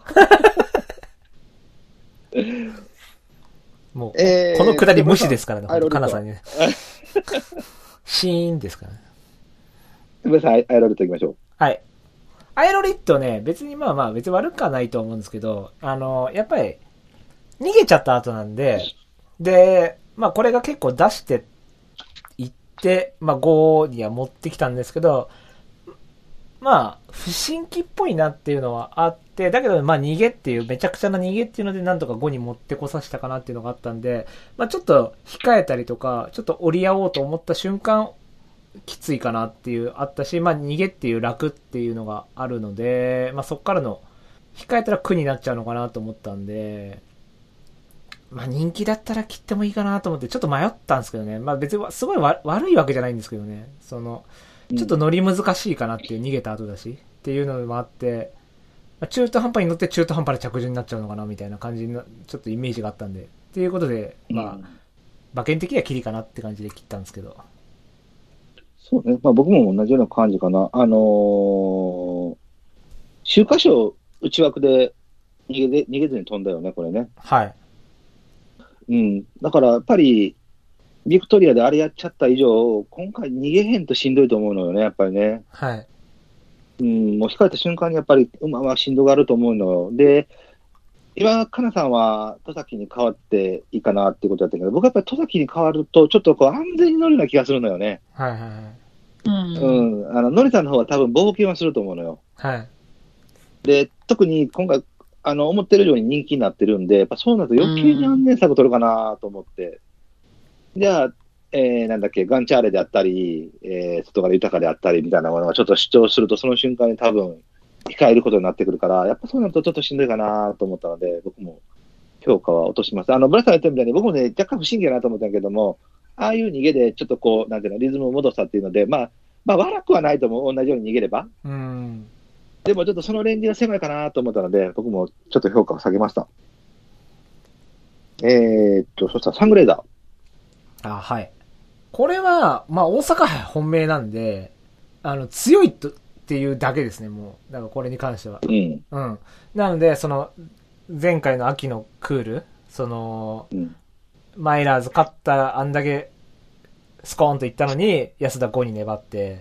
もう、えー、このくだり無視ですからね、かなさんにね。シーンですからね。 ごめんなさい、アイロリット行きましょう。 はい。アイロリットね、別にまあまあ別に悪くはないと思うんですけど、あの、やっぱり、逃げちゃった後なんで、で、まあこれが結構出していって、まあごには持ってきたんですけど、まあ、不審気っぽいなっていうのはあって、だけど、まあ逃げっていう、めちゃくちゃな逃げっていうので、なんとかごに持ってこさせたかなっていうのがあったんで、まあちょっと控えたりとか、ちょっと折り合おうと思った瞬間、きついかなっていうあったし、まあ逃げっていう楽っていうのがあるので、まあそっからの、控えたら苦になっちゃうのかなと思ったんで、まあ人気だったら切ってもいいかなと思って、ちょっと迷ったんですけどね。まあ別にすごい悪いわけじゃないんですけどね。その、ちょっと乗り難しいかなっていう、逃げた後だしっていうのもあって、中途半端に乗って中途半端な着順になっちゃうのかなみたいな感じのちょっとイメージがあったんで、っていうことで、まあ馬券的にはキリかなって感じで切ったんですけど。 そうね、まあ僕も同じような感じかな。あのー、秋華賞内枠で逃げで逃げずに飛んだよね、これね。 はい。うん、 だからやっぱり。ビクトリアであれやっちゃった以上、今回逃げへんとしんどいと思うのよね、やっぱりね。 はい。 うん、もう控えた瞬間にやっぱり馬はしんどがあると思うのよ。で、今、かなさんは戸崎に変わっていいかなっていうことだったけど、僕はやっぱり戸崎に変わると、ちょっとこう安全に乗るような気がするのよね。 はいはいはい。 うん。 うん。あの、ノリさんの方は多分冒険はすると思うのよ。 はい。 で、特に今回、あの、思ってる以上に人気になってるんで、やっぱそうなると余計に安全策取るかなと思って。じゃあ、えー、なんだっけ、ガンチャーレであったり、えー、外から豊かであったりみたいなものがちょっと主張すると、その瞬間に多分、控えることになってくるから、やっぱそうなるとちょっとしんどいかなと思ったので、僕も評価は落とします。あの、ブラさんが言ったみたいに、僕もね、若干不審議だなと思ったけども、ああいう逃げでちょっとこう、なんていうの、リズムを戻したっていうので、まあ、まあ、悪くはないと思う。同じように逃げれば。 うん。 でもちょっとそのレンジが狭いかなと思ったので、僕もちょっと評価を下げました。えー、っと、そしたらサングレーザー。 あ、はい。これは、まあ大阪杯本命なんで、 あの、強いとっていうだけですね、もう。だからこれに関しては。 うん。 うん。なので、その、前回の秋のクール、その、うん、マイラーズ勝ったあんだけスコーンといったのに、安田ごに粘って、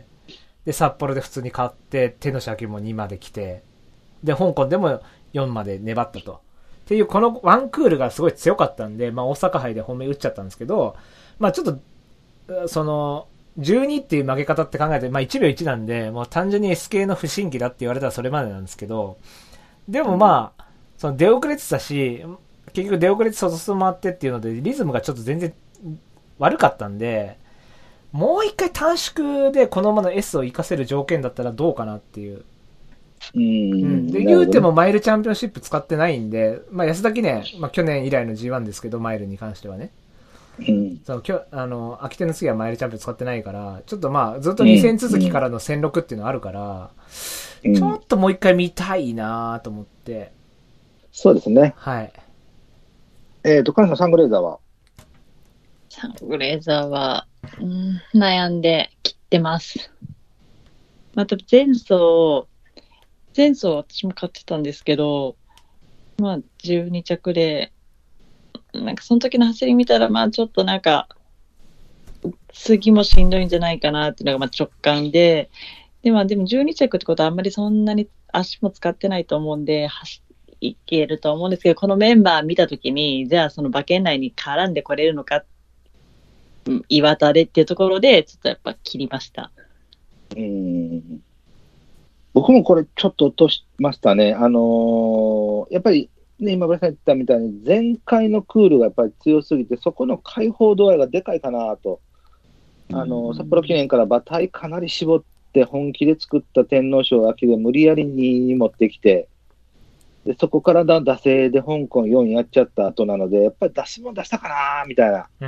で、札幌で普通に勝って、手の先もにまで来て、で、香港でもよんまで粘ったと。っていう、このワンクールがすごい強かったんで、まあ大阪杯で本命打っちゃったんですけど、まあちょっと、その、じゅうにっていう負け方って考えて、まあいちびょういちなんで、もう単純に エスケー の不審期だって言われたらそれまでなんですけど、でもまあ、その出遅れてたし、結局出遅れて外す回ってっていうので、リズムがちょっと全然悪かったんで、もう一回短縮でこのままの S を活かせる条件だったらどうかなっていう。 うん。 で、言うてもマイルチャンピオンシップ使ってないんで、まあ安田記念、まあ去年以来の ジーワン ですけど、マイルに関してはね。うん。その、きょあの、秋手の次はマイルチャンピオン使ってないから、ちょっとまあずっとに戦続きからの戦ろくっていうのがあるから、うん、ちょっともう一回見たいなと思って。 そうですね。 はい。 えっと、カナさん、サングレーザーはサングレーザーは、うん、悩んで切ってます。また前走、前走私も買ってたんですけど、まあじゅうに着で、なんかその時の走り見たら、まあちょっとなんか、次もしんどいんじゃないかなっていうのがまあ直感で、でもでもじゅうに着ってことはあんまりそんなに足も使ってないと思うんで、走いけると思うんですけど、このメンバー見たときに、じゃあその馬券内に絡んでこれるのか、岩田でっていうところで、ちょっとやっぱ切りました。 うーん。僕もこれちょっと落としましたね。あのー、やっぱりね、今、ブラさん言ったみたいに、前回のクールがやっぱり強すぎて、そこの解放度合いがでかいかなと。あのー、札幌記念から馬体かなり絞って、本気で作った天皇賞秋で無理やりに持ってきて、でそこからだ打勢で香港よんやっちゃった後なので、やっぱり出しも出したかなみたいな。 うん、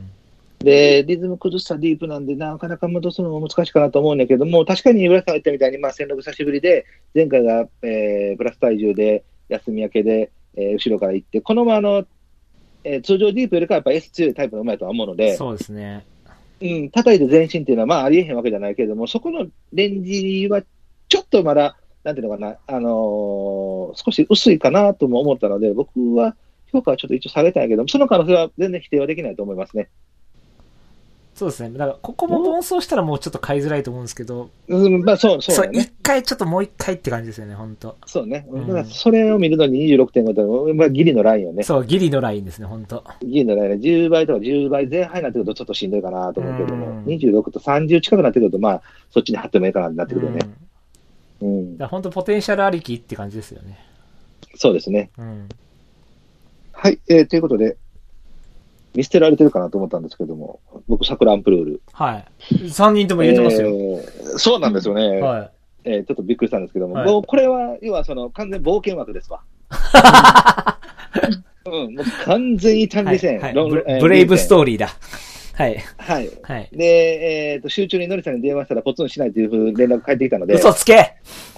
で、リズム崩したディープなんで、なかなか戻すのも難しいかなと思うんだけども、確かに浦さんが言ったみたいに、まあ、戦力久しぶりで、前回が、えー、プラス体重で、休み明けで、えー、後ろから行って、このままあの、えー、通常ディープよりかはやっぱ S 強いタイプの馬やとは思うので、 そうですね。 うん、叩いて前進っていうのは、まあ、ありえへんわけじゃないけれども、そこのレンジはちょっとまだ、なんていうのかな、あのー、少し薄いかなとも思ったので、僕は評価はちょっと一応下げたんやけど、その可能性は全然否定はできないと思いますね。 そうですね。だから、ここも暴走したらもうちょっと買いづらいと思うんですけど。 うん、まあそう、そうだね。 一回ちょっともう一回って感じですよね、本当。 そうね。だからそれを見るのに にじゅうろくてんご と、まあ、ギリのラインよね。 そう、ギリのラインですね、本当。 ギリのラインね。じゅうばいとかじゅうばい前半になってくるとちょっとしんどいかなと思うけども、にじゅうろくとさんじゅう近くなってくると、まあ、そっちに張ってもいいかなってなってくるよね。うん。うん、 だ本当ポテンシャルありきって感じですよね。 そうですね。 うん。 はい、えー、ということで、見捨てられてるかなと思ったんですけども、僕、桜アンプルール。 はい。さんにんとも入れてますよ。 えー、そうなんですよね。 はい。 えー、ちょっとびっくりしたんですけども、はい、もうこれは、要はその、完全冒険枠ですわ。うん、もう完全に単理戦。 はいはい、ブ, ブレイブストーリーだ。はい。 はい。はい。で、えっ、ー、と、集中にノリさんに電話したらポツンしないというふうに連絡返ってきたので。 嘘つけ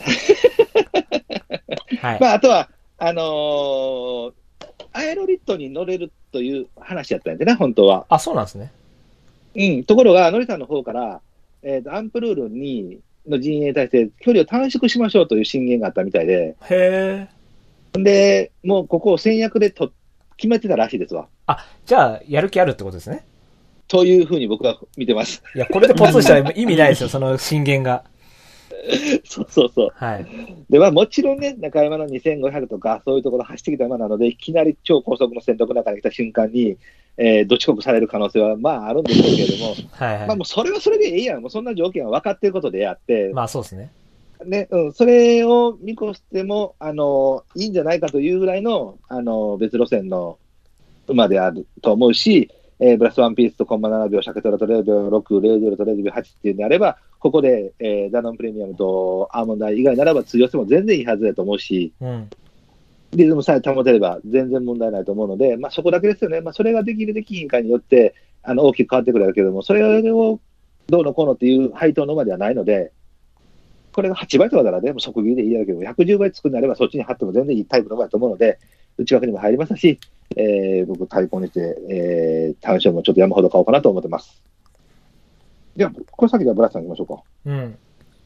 はい。まあ、あとは、あのー、アエロリットに乗れるという話やったんでね、本当は。 あ、そうなんですね。 うん。ところが、ノリさんの方から、えっ、ー、と、アンプルールに、の陣営に対して距離を短縮しましょうという進言があったみたいで。 へー。で、もうここを戦略でと決めてたらしいですわ。 あ、じゃあ、やる気あるってことですね。 というふうに僕は見てます。 いや、これでポツンしたら意味ないですよ、その進言が。 そうそうそう。 はい。 で、まあもちろんね、中山のにせんごひゃくとか、そういうところ走ってきた馬なので、いきなり超高速の戦闘の中に来た瞬間に、えー、ど遅刻される可能性は、まああるんでしょうけれども、 はいはい。 まあもうそれはそれでいいやん。もうそんな条件は分かっていることであって、 まあそうですね。 ね、うん、それを見越しても、あの、いいんじゃないかというぐらいの、あの、別路線の馬であると思うし、えー、ブラスワンピースとコンマななびょう、シャケトラとゼロびょうろく、ゼロゼロとゼロびょうはちっていうんであれば、ここで、えー、ダノンプレミアムとアーモンドアイ以外ならば通用しても全然いいはずだと思うし、 うん、 リズムさえ保てれば全然問題ないと思うので、まあ、そこだけですよね。まあ、それができるできひんかによってあの大きく変わってくるだけども、それをどうのこうのっていう配当の馬ではないので、これがはちばいとかならね、もう即切りでいいだけど、ひゃくじゅうばい作るなればそっちに張っても全然いいタイプの馬だと思うので、内枠にも入りましたし、えー、僕、対抗にして、えー、単勝もちょっと山ほど買おうかなと思ってます。では、これ先ではブラスさん行きましょうか。 うん。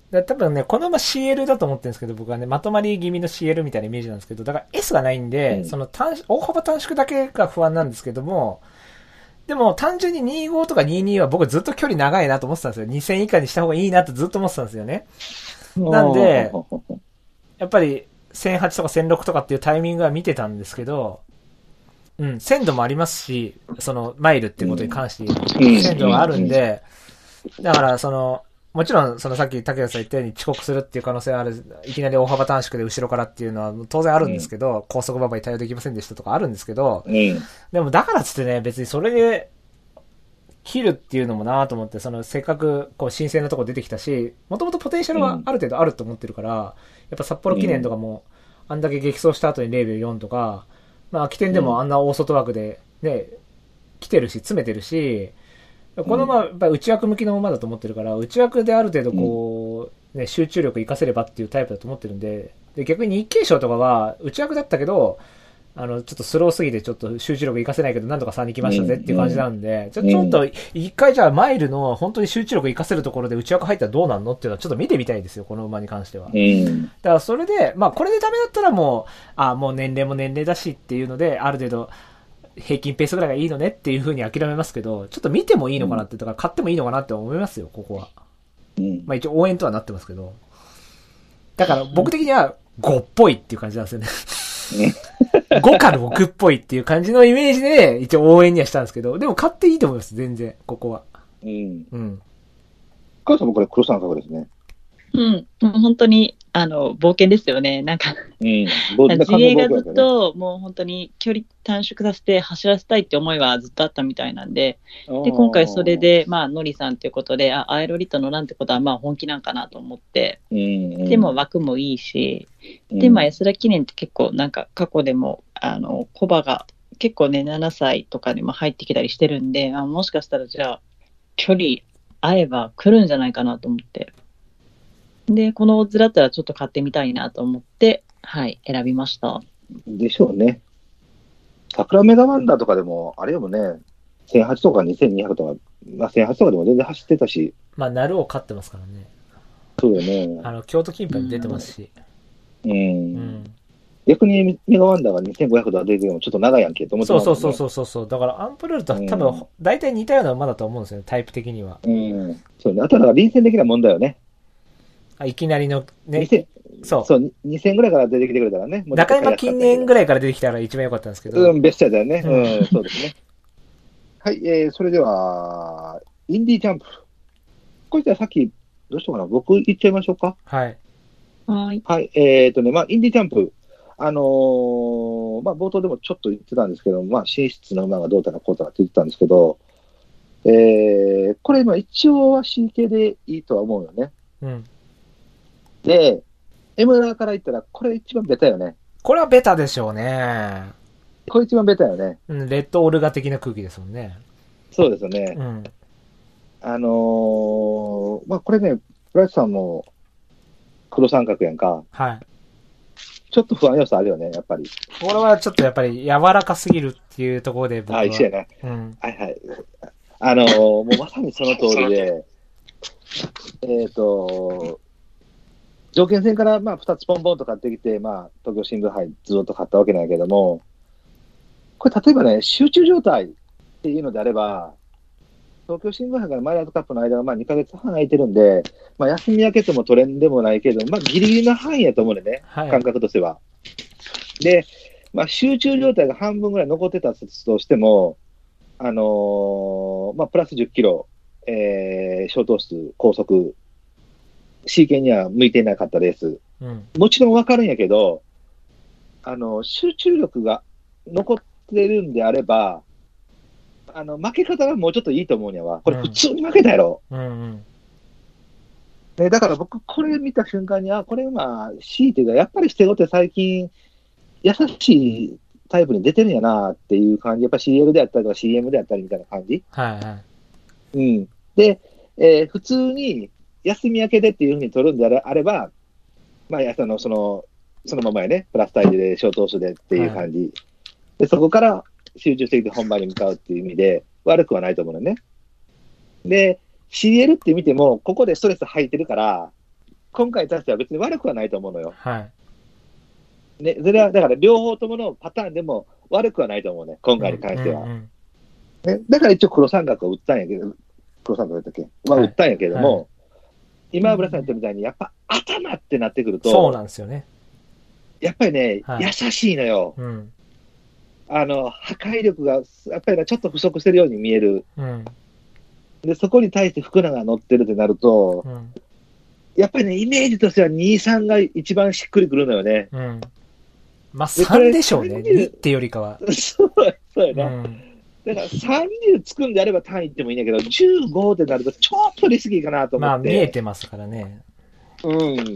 だ多分ね、このまま シーエル だと思ってるんですけど、僕はね、まとまり気味の シーエル みたいなイメージなんですけど、だから S がないんで、うん、その短大幅短縮だけが不安なんですけども、でも単純ににじゅうごとかにじゅうには僕ずっと距離長いなと思ってたんですよ。にせん以下にした方がいいなとずっと思ってたんですよね。なんで、やっぱりせんはちとかせんろくとかっていうタイミングは見てたんですけど、うん、鮮度もありますし、そのマイルっていうことに関して言うと、鮮度があるんで、だからその、もちろんそのさっき竹谷さん言ったように遅刻するっていう可能性がある、いきなり大幅短縮で後ろからっていうのは当然あるんですけど、高速馬場に対応できませんでしたとかあるんですけど、でもだからつってね、別にそれで切るっていうのもなと思って、そのせっかくこう新鮮なとこ出てきたし、もともとポテンシャルはある程度あると思ってるから、やっぱ札幌記念とかもあんだけ激走した後にゼロびょうよんとか、まあ秋天でもあんな大外枠でね、来てるし、詰めてるし、このままやっぱり内枠向きの馬だと思ってるから、内枠である程度こう、ね、集中力活かせればっていうタイプだと思ってるんで、で逆に日経賞とかは内枠だったけど、あの、ちょっとスローすぎてちょっと集中力活かせないけど、なんとかさんに来ましたぜっていう感じなんで、ちょ、ちょっと一回じゃあマイルの本当に集中力活かせるところで内枠入ったらどうなんのっていうのはちょっと見てみたいですよ、この馬に関しては。だからそれで、まあこれでダメだったらもう、あ、もう年齢も年齢だしっていうので、ある程度、平均ペースぐらいがいいのねっていう風に諦めますけど、ちょっと見てもいいのかなって、だから買ってもいいのかなって思いますよ、ここは。うん、まあ一応応援とはなってますけど。だから僕的にはごっぽいっていう感じなんですよね。ごかろくっぽいっていう感じのイメージで一応応援にはしたんですけど、でも買っていいと思います、全然、ここは。うん。うん。 母さんもこれ黒三角ですね。 うん。もう本当に、あの、冒険ですよね。なんか、うん、自営がずっと、もう本当に距離短縮させて走らせたいって思いはずっとあったみたいなんで、で、今回それで、まあ、ノリさんということで、あ、アイロリットのなんてことは、まあ、本気なんかなと思って、うん、でも枠もいいし、で、まあ、安田記念って結構、なんか、過去でも、あの、コバが結構ね、ななさいとかでも入ってきたりしてるんで、あ、もしかしたら、じゃあ、距離合えば来るんじゃないかなと思って。で、このオッズだったらちょっと買ってみたいなと思って、はい、選びました。 でしょうね。桜メガワンダーとかでも、あれよもね、せんはちとかにせんにひゃくとか、まあせんはちとかでも全然走ってたし。 まあ、ナルを勝ってますからね。 そうよね。 あの、京都近辺に出てますし。 うん。うん、逆にメガワンダーがにせんごひゃくとか出ててもちょっと長いやんけと思ってます、ね。 そうそうそうそう。だからアンプルールとは多分、大体似たような馬だと思うんですよね、タイプ的には。 うん。そうね。あとは臨戦的な問題よね。 いきなりのね。 そう。そう、にせんぐらいから出てきてくれたらね。 中山近年ぐらいから出てきたら一番良かったんですけど。 うん、ベストだよね。うん、そうですね。はい、えー、それでは、インディージャンプ。こいつはさっき、どうしようかな。僕言っちゃいましょうか。 はい。 はい。 はい、えーとね、まあ、インディージャンプ。あのー、まあ、冒頭でもちょっと言ってたんですけど、まあ、進出の馬がどうたらこうたらって言ってたんですけど、えー、これ、まあ、一応は シーケー でいいとは思うよね。うん。で、エムラーから言ったら、これ一番ベタよね。 これはベタでしょうね。 これ一番ベタよね。 うん、レッドオルガ的な空気ですもんね。 そうですよね。うん。あのー、まあ、これね、ブライトさんも黒三角やんか。はい。ちょっと不安要素あるよね、やっぱり。 これはちょっとやっぱり柔らかすぎるっていうところで僕は。 あ、一緒やね。うん。はいはい。あのー、もうまさにその通りで、えっと、条件戦からまあふたつポンポンと買ってきて、まあ、東京新聞杯ずっと買ったわけなんやけども、これ例えばね、集中状態っていうのであれば、東京新聞杯からマイラーズカップの間がまあにかげつはん空いてるんで、まあ、休み明けとも取れんでもないけど、まあ、ギリギリの範囲やと思うね、はい、感覚としては。で、まあ、集中状態が半分ぐらい残ってたとしても、あのー、まあ、プラスじゅっキロ、えー、小糖質、高速、シーケー には向いていなかったレース。うん、もちろんわかるんやけど、あの、集中力が残ってるんであれば、あの、負け方がもうちょっといいと思うんやわ。これ普通に負けたやろ。うんうんうんね、だから僕、これ見た瞬間に、あ、これまあ、強いてが、やっぱり捨て子って最近、優しいタイプに出てるんやなっていう感じ。やっぱ シーエル であったりとか シーエム であったりみたいな感じ。はいはい。うん。で、えー、普通に、休み明けでっていうふうに取るんであれば、まあ、その、その、そのままやね、プラス体重で、小投手でっていう感じ、はい。で、そこから集中してきて本番に向かうっていう意味で、悪くはないと思うのね。で、シーエル って見ても、ここでストレス入ってるから、 今回に対しては別に悪くはないと思うのよ。 はい。 ね、それは、だから両方とものパターンでも悪くはないと思うね、今回に関しては。うんうんうんね、だから一応黒三角を打ったんやけど、黒三角だったっけは、はい、打ったんやけども、はい、今村さん言ったみたいに、やっぱ頭ってなってくると、 そうなんですよね。 やっぱりね、はい、優しいのよ。うん、あの、破壊力が、やっぱりちょっと不足してるように見える。うん、で、そこに対して福永が乗ってるってなると、うん、やっぱりね、イメージとしてはに、さんが一番しっくりくるのよね。うん、 まあ、さんでしょうね。にってよりかは。 そう、そうやな。うんだからさんじゅうつくんであれば単位ってもいいんだけど、じゅうごってなるとちょっとリスキーかなと思って。まあ見えてますからね。 うん。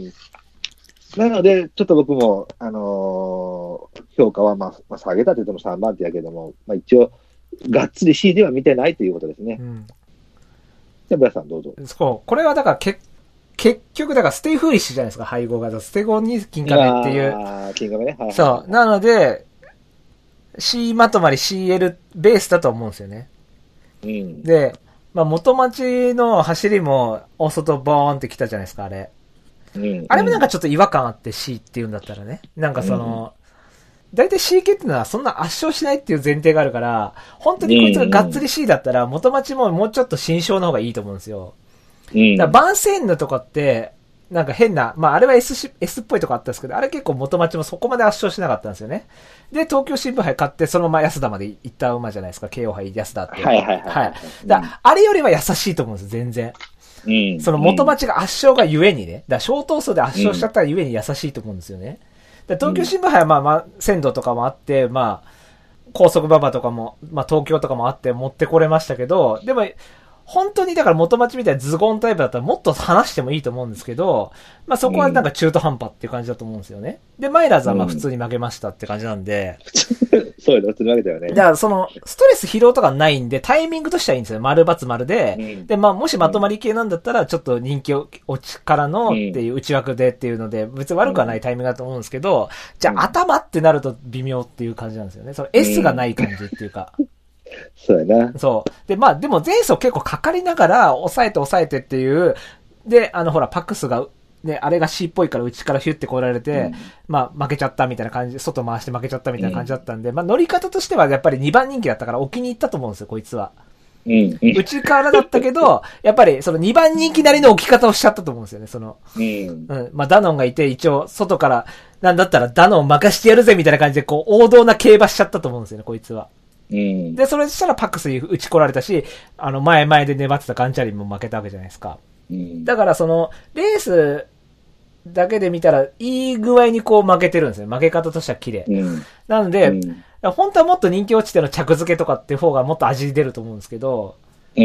なので、ちょっと僕も、あのー、評価はまあ、まあ、下げたと言ってもさんばん手やけども、まあ一応、がっつり C では見てないということですね。うん。じゃあ、ブラさんどうぞ。 そう。これはだからけ、結局、だからステイフーリッシュじゃないですか、配合が。ステゴに金亀っていう。 ああ、金亀ね。はい、はい。 そう。なので、C まとまり シーエル ベースだと思うんですよね。うん、で、まあ、元町の走りも大外ボーンって来たじゃないですか、あれ。うん、あれもなんかちょっと違和感あって C って言うんだったらね。なんかその、だいたい シーケー っていうのはそんな圧勝しないっていう前提があるから、本当にこいつががっつり C だったら元町ももうちょっと新勝の方がいいと思うんですよ。うん、だからバンセーンのとかって、なんか変な、まああれは S し、S っぽいとこあったんですけど、あれ結構元町もそこまで圧勝しなかったんですよね。で、東京新聞杯勝って、そのまま安田まで行った馬じゃないですか、慶応杯安田って。 はいはいはい。 はい。だあれよりは優しいと思うんです全然。うん。その元町が圧勝がゆえにね。だ小闘争で圧勝しちゃったらゆえに優しいと思うんですよね。だ東京新聞杯はまあまあ、鮮度とかもあって、まあ、高速馬場とかも、まあ東京とかもあって持ってこれましたけど、でも、本当にだから元町みたいなズゴンタイプだったらもっと話してもいいと思うんですけど、まあそこはなんか中途半端っていう感じだと思うんですよね。で、マイラーズはまあ普通に負けましたって感じなんで。 うん、そうよね、普通に負けたよね。 だからその、ストレス疲労とかないんで、タイミングとしてはいいんですよ。丸×丸で。うん、で、まあもしまとまり系なんだったら、ちょっと人気落ちからのっていう内枠でっていうので、別に悪くはないタイミングだと思うんですけど、じゃあ頭ってなると微妙っていう感じなんですよね。その S がない感じっていうか。うんそうやな。 そう。で、まあ、でも前走結構かかりながら、抑えて抑えてっていう、で、あの、ほら、パックスが、ね、あれが C っぽいから内からヒュッて来られて、うん、まあ、負けちゃったみたいな感じ、外回して負けちゃったみたいな感じだったんで、うん、まあ、乗り方としてはやっぱりにばん人気だったから置きに行ったと思うんですよ、こいつは。うん。内からだったけど、やっぱりそのにばん人気なりの置き方をしちゃったと思うんですよね、その。うん。うん。まあ、ダノンがいて、一応、外から、なんだったらダノン任してやるぜみたいな感じで、こう、王道な競馬しちゃったと思うんですよね、こいつは。うん、で、それしたらパックスに打ち来られたし、あの、前々で粘ってたガンチャリンも負けたわけじゃないですか。うん、だからその、レースだけで見たら、いい具合にこう負けてるんですよ。負け方としては綺麗。うん、なので、うん、本当はもっと人気落ちての着付けとかって方がもっと味出ると思うんですけど、うん。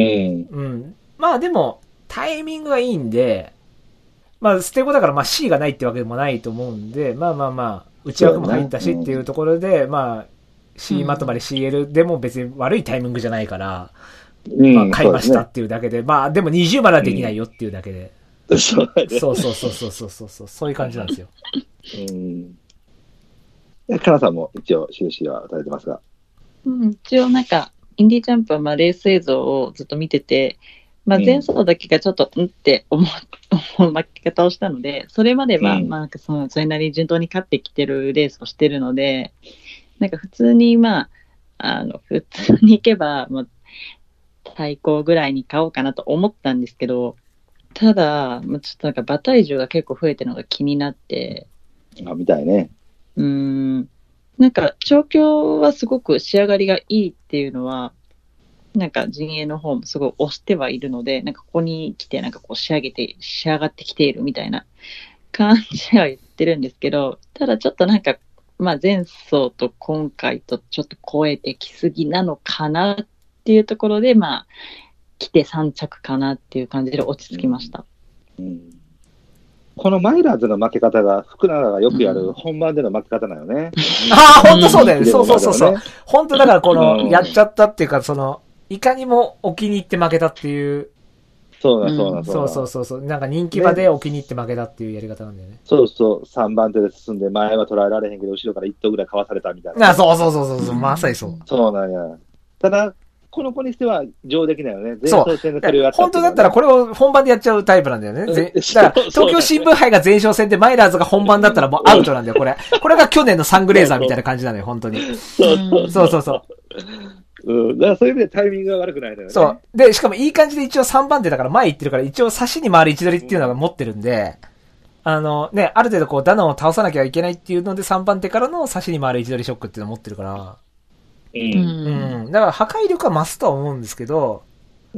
うん。まあでも、タイミングがいいんで、まあ、捨て子だからまあ C がないってわけでもないと思うんで、まあまあまあ、内枠も入ったしっていうところで、まあ、C まとまり シーエル でも別に悪いタイミングじゃないから、うん、まあ買いましたっていうだけで、うん、まあでもにじゅうまではできないよっていうだけで。うん、そうそうそうそうそうそうそう、そういう感じなんですよ。 うん。かなさんも一応印はされてますが。 うん、一応なんか、インディージャンプはまあレース映像をずっと見てて、まあ前走だけがちょっと、うんって思う負け方をしたので、それまでは、まあなんかその、それなりに順当に勝ってきてるレースをしてるので、なんか普通に、まあ、あの、普通に行けば、まあ、対抗ぐらいに買おうかなと思ったんですけど、ただ、まあ、ちょっとなんか馬体重が結構増えてるのが気になって。 あ、みたいね。 うーん。なんか、調教はすごく仕上がりがいいっていうのは、なんか陣営の方もすごい推してはいるので、なんかここに来てなんかこう仕上げて、仕上がってきているみたいな感じは言ってるんですけど、ただちょっとなんか、まあ前走と今回とちょっと超えてきすぎなのかなっていうところで、まあ、来てさん着かなっていう感じで落ち着きました。うんうん、 このマイラーズの負け方が、福永がよくやる本番での負け方なのね。 うん、ああ、ほんとそうだよね。そうそうそうそう。ほんとだからこの、やっちゃったっていうか、その、いかにもお気に入って負けたっていう。 そうだそうだそうだ。そうそうそう。なんか人気馬でお気に入って負けたっていうやり方なんだよね。 そうそう。さんばん手で進んで前は捉えられへんけど、後ろからいっ頭ぐらいかわされたみたいな。 あ、そうそうそうそう。まさにそう。 そうなんや。ただ、 この子にしては上出来だよね。前哨戦でそれをやった、 ね。本当だったらこれを本番でやっちゃうタイプなんだよね。だから東京新聞杯が前哨戦でマイラーズが本番だったらもうアウトなんだよ、これ。これが去年のサングレーザーみたいな感じなのよ、本当に。そうそうそう。 うん。だからそういう意味でタイミングが悪くないのよね。 そう。で、しかもいい感じで一応さんばん手だから前行ってるから一応差しに回る位置取りっていうのが持ってるんで、あのね、ある程度こうダノンを倒さなきゃいけないっていうのでさんばん手からの差しに回る位置取りショックっていうのを持ってるから、うん。うん。だから破壊力は増すとは思うんですけど、うん。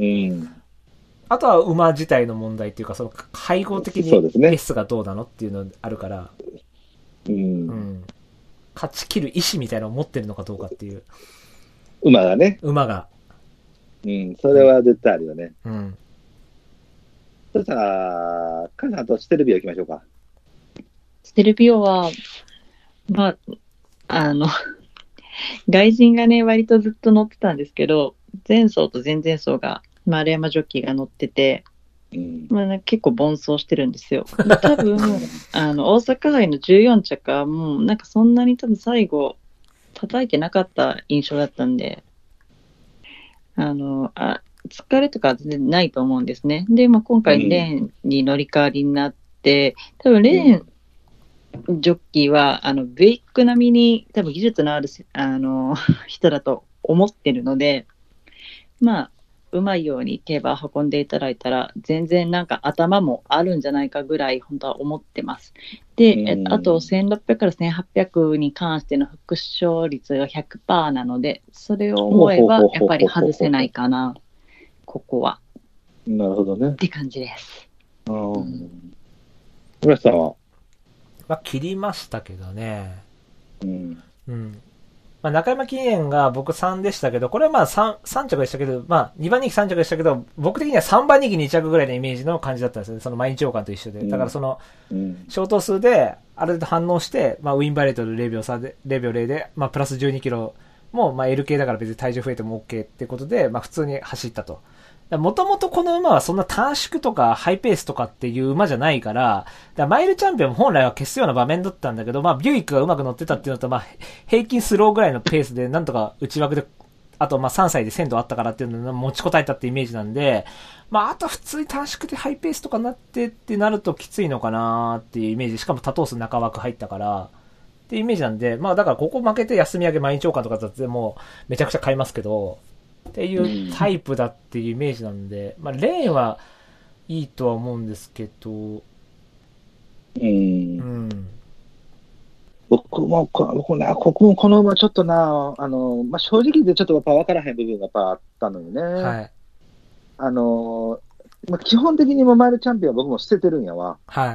あとは馬自体の問題っていうか、その配合的にペースがどうなのっていうのあるから、うん。うん。勝ち切る意志みたいなのを持ってるのかどうかっていう。 馬がね。 馬が。 うん。それは絶対あるよね。うん。そしたら、カンさんとステルビオ行きましょうか。 ステルビオは、まあ、あの、外人がね、割とずっと乗ってたんですけど、前走と前々走が、丸山ジョッキーが乗ってて、うん、まあ、結構奔走してるんですよ。多分、あの、大阪杯のじゅうよん着はもう、なんかそんなに多分最後、叩いてなかった印象だったんで、あの、あ、疲れとか全然ないと思うんですね。で、まあ、今回レーンに乗り換わりになって、多分レーン、うん、ジョッキーは、あの、ベイク並みに多分技術のある、あの、人だと思ってるので、まあ、うまいように競馬を運んでいただいたら、全然なんか頭もあるんじゃないかぐらい、本当は思ってます。で、うん、あとせんろっぴゃくからせんはっぴゃくに関しての副勝率が ひゃくパーセント なので、それを思えば、やっぱり外せないかな。ここは。 なるほどね。 って感じです。うん。 村瀬さんはまあ、切りましたけどね。うん。うん。まあ、中山記念が僕さんでしたけど、これはまあ 3, 3着でしたけど、まあにばん人気さん着でしたけど、僕的にはさんばん人気に着ぐらいのイメージの感じだったんですよね。その毎日王冠と一緒で。だからその、小頭数である程度反応して、まあウィンバレートでれいびょう差で、れいびょうゼロで、まあプラスじゅうにキロも、まあ エル 系だから別に体重増えても OK ってことで、まあ普通に走ったと。もともとこの馬はそんな短縮とかハイペースとかっていう馬じゃないから、だからマイルチャンピオンも本来は消すような場面だったんだけど、まあビューイックがうまく乗ってたっていうのと、まあ平均スローぐらいのペースでなんとか内枠で、あとまあさんさいで鮮度あったからっていうのを持ちこたえたってイメージなんで、まああと普通に短縮でハイペースとかなってってなるときついのかなっていうイメージ。しかも多頭数中枠入ったから、っていうイメージなんで、まあだからここ負けて休み上げ毎日王冠とかだってもうめちゃくちゃ買いますけど、っていうタイプだっていうイメージなんで、まあ、レーンはいいとは思うんですけど、うん。 うん、僕も、僕ね、ここもこの馬ちょっとな、あの、まあ、正直でちょっとやっぱ分からへん部分がやっぱあったのよね。はい。あの、まあ、基本的にもマイルチャンピオンは僕も捨ててるんやわ。はい。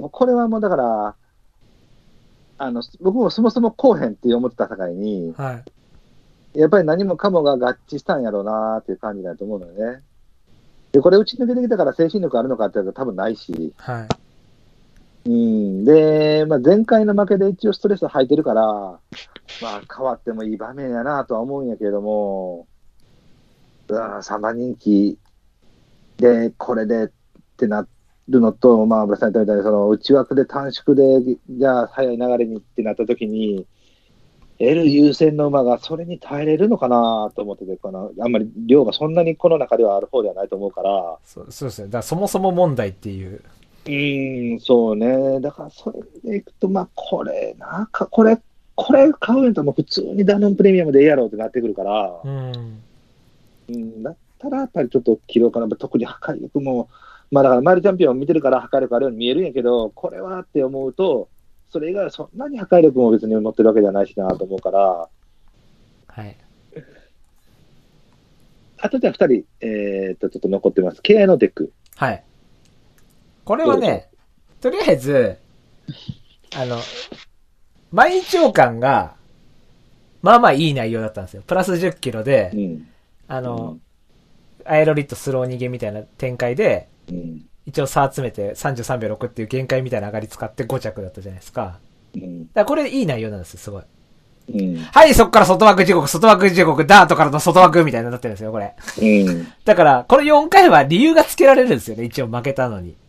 もうこれはもうだから、あの、僕もそもそもこうへんって思ってた境に、はい。やっぱり何もかもが合致したんやろうなーっていう感じだと思うのよね。で、これ打ち抜けてきたから精神力あるのかって言うと多分ないし。はい。うん。で、まあ、前回の負けで一応ストレス吐いてるから、まあ変わってもいい場面やなとは思うんやけれども、うん、さんばん人気でこれでってなるのと、まあ、ブラさん言ったみたいにその内枠で短縮で、じゃあ早い流れにってなった時に、L 優先の馬がそれに耐えれるのかなと思ってて、このあんまり量がそんなにこの中ではある方ではないと思うから。 そう、そうですね。だからそもそも問題っていう。 うーん、そうね。だからそれでいくと、まあこれ、なんかこれ、これ買うんやったらもう普通にダノンプレミアムでいいやろうってなってくるから。うん。うん、だったらやっぱりちょっと切ろうかな。特に破壊力も、まあだからマイルチャンピオンを見てるから破壊力あるように見えるんやけど、これはって思うと、それ以外はそんなに破壊力も別に持ってるわけじゃないしなと思うから。はい。あとじゃあふたり、えー、っと、ちょっと残ってます。ケーアイ のデック。 はい。これはね、とりあえず、あの、毎日王冠が、まあまあいい内容だったんですよ。プラスじゅっキロで、うん、あの、うん、アエロリットスロー逃げみたいな展開で、うん一応差集めてさんじゅうさんびょうろくっていう限界みたいな上がり使ってご着だったじゃないですか。うん、だからこれいい内容なんですよ、すごい。うん、はい、そっから外枠時刻、外枠時刻、ダートからの外枠みたいになってるんですよ、これ。うん、だから、これよんかいは理由がつけられるんですよね、一応負けたのに。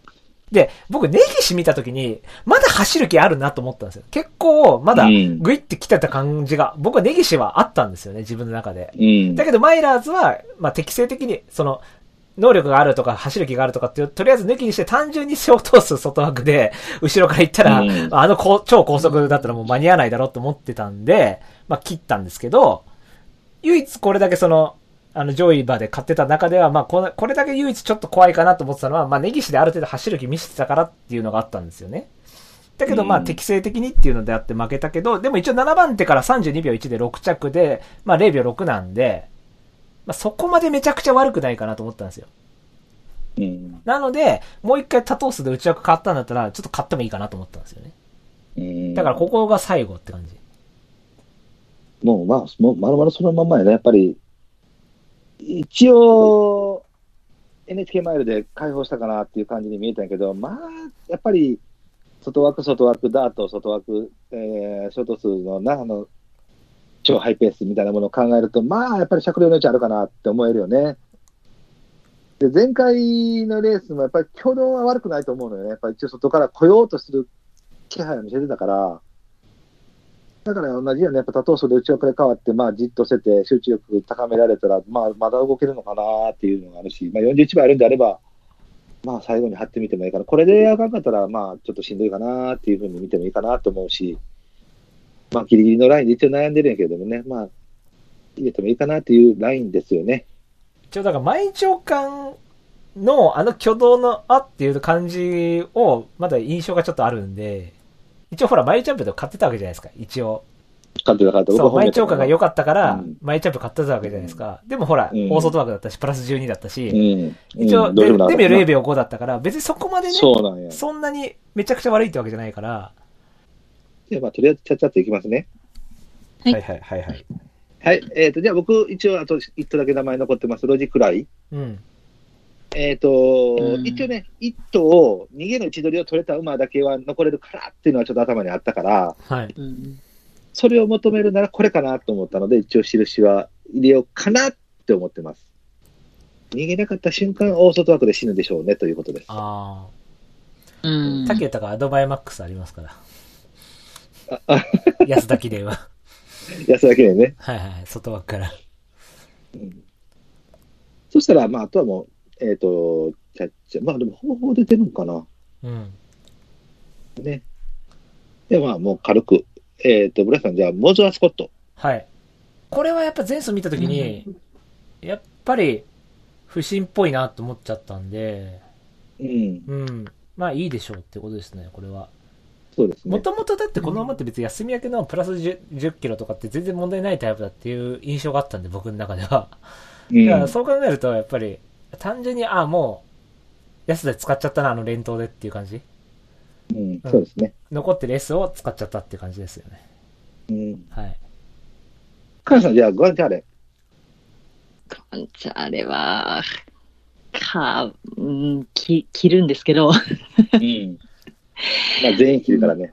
で、僕、根岸見たときに、まだ走る気あるなと思ったんですよ。結構、まだ、グイって来てた感じが、うん、僕は根岸はあったんですよね、自分の中で。うん、だけど、マイラーズは、まあ、適正的に、その、能力があるとか、走る気があるとかっていう、とりあえず抜きにして、単純に背を通す外枠で、後ろから行ったら、うん、あの超高速だったらもう間に合わないだろうと思ってたんで、まあ、切ったんですけど、唯一これだけその、あの、上位馬で買ってた中では、まあこれ、これだけ唯一ちょっと怖いかなと思ってたのは、まあ、根岸である程度走る気見せてたからっていうのがあったんですよね。だけど、まあ、適正的にっていうのであって負けたけど、でも一応ななばん手からさんじゅうにびょういちでろく着で、まあ、れいびょうろくなんで、まあ、そこまでめちゃくちゃ悪くないかなと思ったんですよ。うん、なので、もう一回多頭数で内枠買ったんだったら、ちょっと買ってもいいかなと思ったんですよね。うん、だからここが最後って感じ。 もう、まあ、もう、まるまるそのまんまやね。やっぱり、一応、エヌエイチケー マイルで解放したかなっていう感じに見えたんやけど、まあ、やっぱり、外枠、外枠、ダート、外枠、えー、ショート数のな、あの、超ハイペースみたいなものを考えると、まあ、やっぱり酌量の余地あるかなって思えるよね。で、前回のレースもやっぱり挙動は悪くないと思うのよね。やっぱり一応外から来ようとする気配を見せてたから、だから同じようにやっぱ多頭数で内枠で変わって、まあじっとしてて集中力高められたら、まあまだ動けるのかなっていうのがあるし、まあよんじゅういちばいあるんであれば、まあ最後に張ってみてもいいかな。これであかんかったら、まあちょっとしんどいかなっていうふうに見てもいいかなと思うし、まあギリギリのラインで一応悩んでるんやけどもね、まあ入れてもいいかなっていうラインですよね。 一応だから毎朝感のあの挙動のあっていう感じをまだ印象がちょっとあるんで、一応ほらマイチャンプで買ってたわけじゃないですか、一応。 買ってた買ってた。 そう、マイチャンプが良かったから、うん、マイチャンプ買ってたわけじゃないですか。うん、でもほら、うん、大外枠だったし、プラスじゅうにだったし、うん、一応、うん、デビューれいびょうごだったから、別にそこまでね、そうなんや、そんなにめちゃくちゃ悪いってわけじゃないから。 じゃあまあとりあえずちゃっちゃっていきますね。 はいはいはいはい。 はい、えっ、ー、と、じゃあ僕、一応、あと一頭だけ名前残ってます。ロジクライ。うん。えっ、ー、と、うん、一応ね、一頭を、逃げの位置取りを取れた馬だけは残れるからっていうのはちょっと頭にあったから、はい。それを求めるならこれかなと思ったので、一応印は入れようかなって思ってます。逃げなかった瞬間、大外枠で死ぬでしょうねということです。ああ。うん。竹田がアドバイマックスありますから。あ、あ安田記念は。 安田記念ね。 はいはい、外枠から。 うん、そしたら、まあ、あとはもう、えっ、ー、と、キャッチャー、まあでも、方法出てるのかな。うん。ね。で、まあ、もう軽く、えっ、ー、と、ブラさん、じゃあ、モズアスコット。 はい。これはやっぱ前走見たときに、うん、やっぱり、不審っぽいなと思っちゃったんで、うん。うん。まあ、いいでしょうってことですね、これは。 そうですね。 もともとだってこの馬って別に休み明けのプラス じゅっキロとかって全然問題ないタイプだっていう印象があったんで、僕の中では。うん、だからそう考えると、やっぱり、単純に、ああ、もう、安田使っちゃったな、あの連投でっていう感じ。 うん、そうですね。 残ってる S を使っちゃったっていう感じですよね。うん。はい。 カンさん、じゃあ、ゴアンチャーレ。 ゴアンチャーレは、か、うん、き、切るんですけど。うん。 まあ、全員切るからね。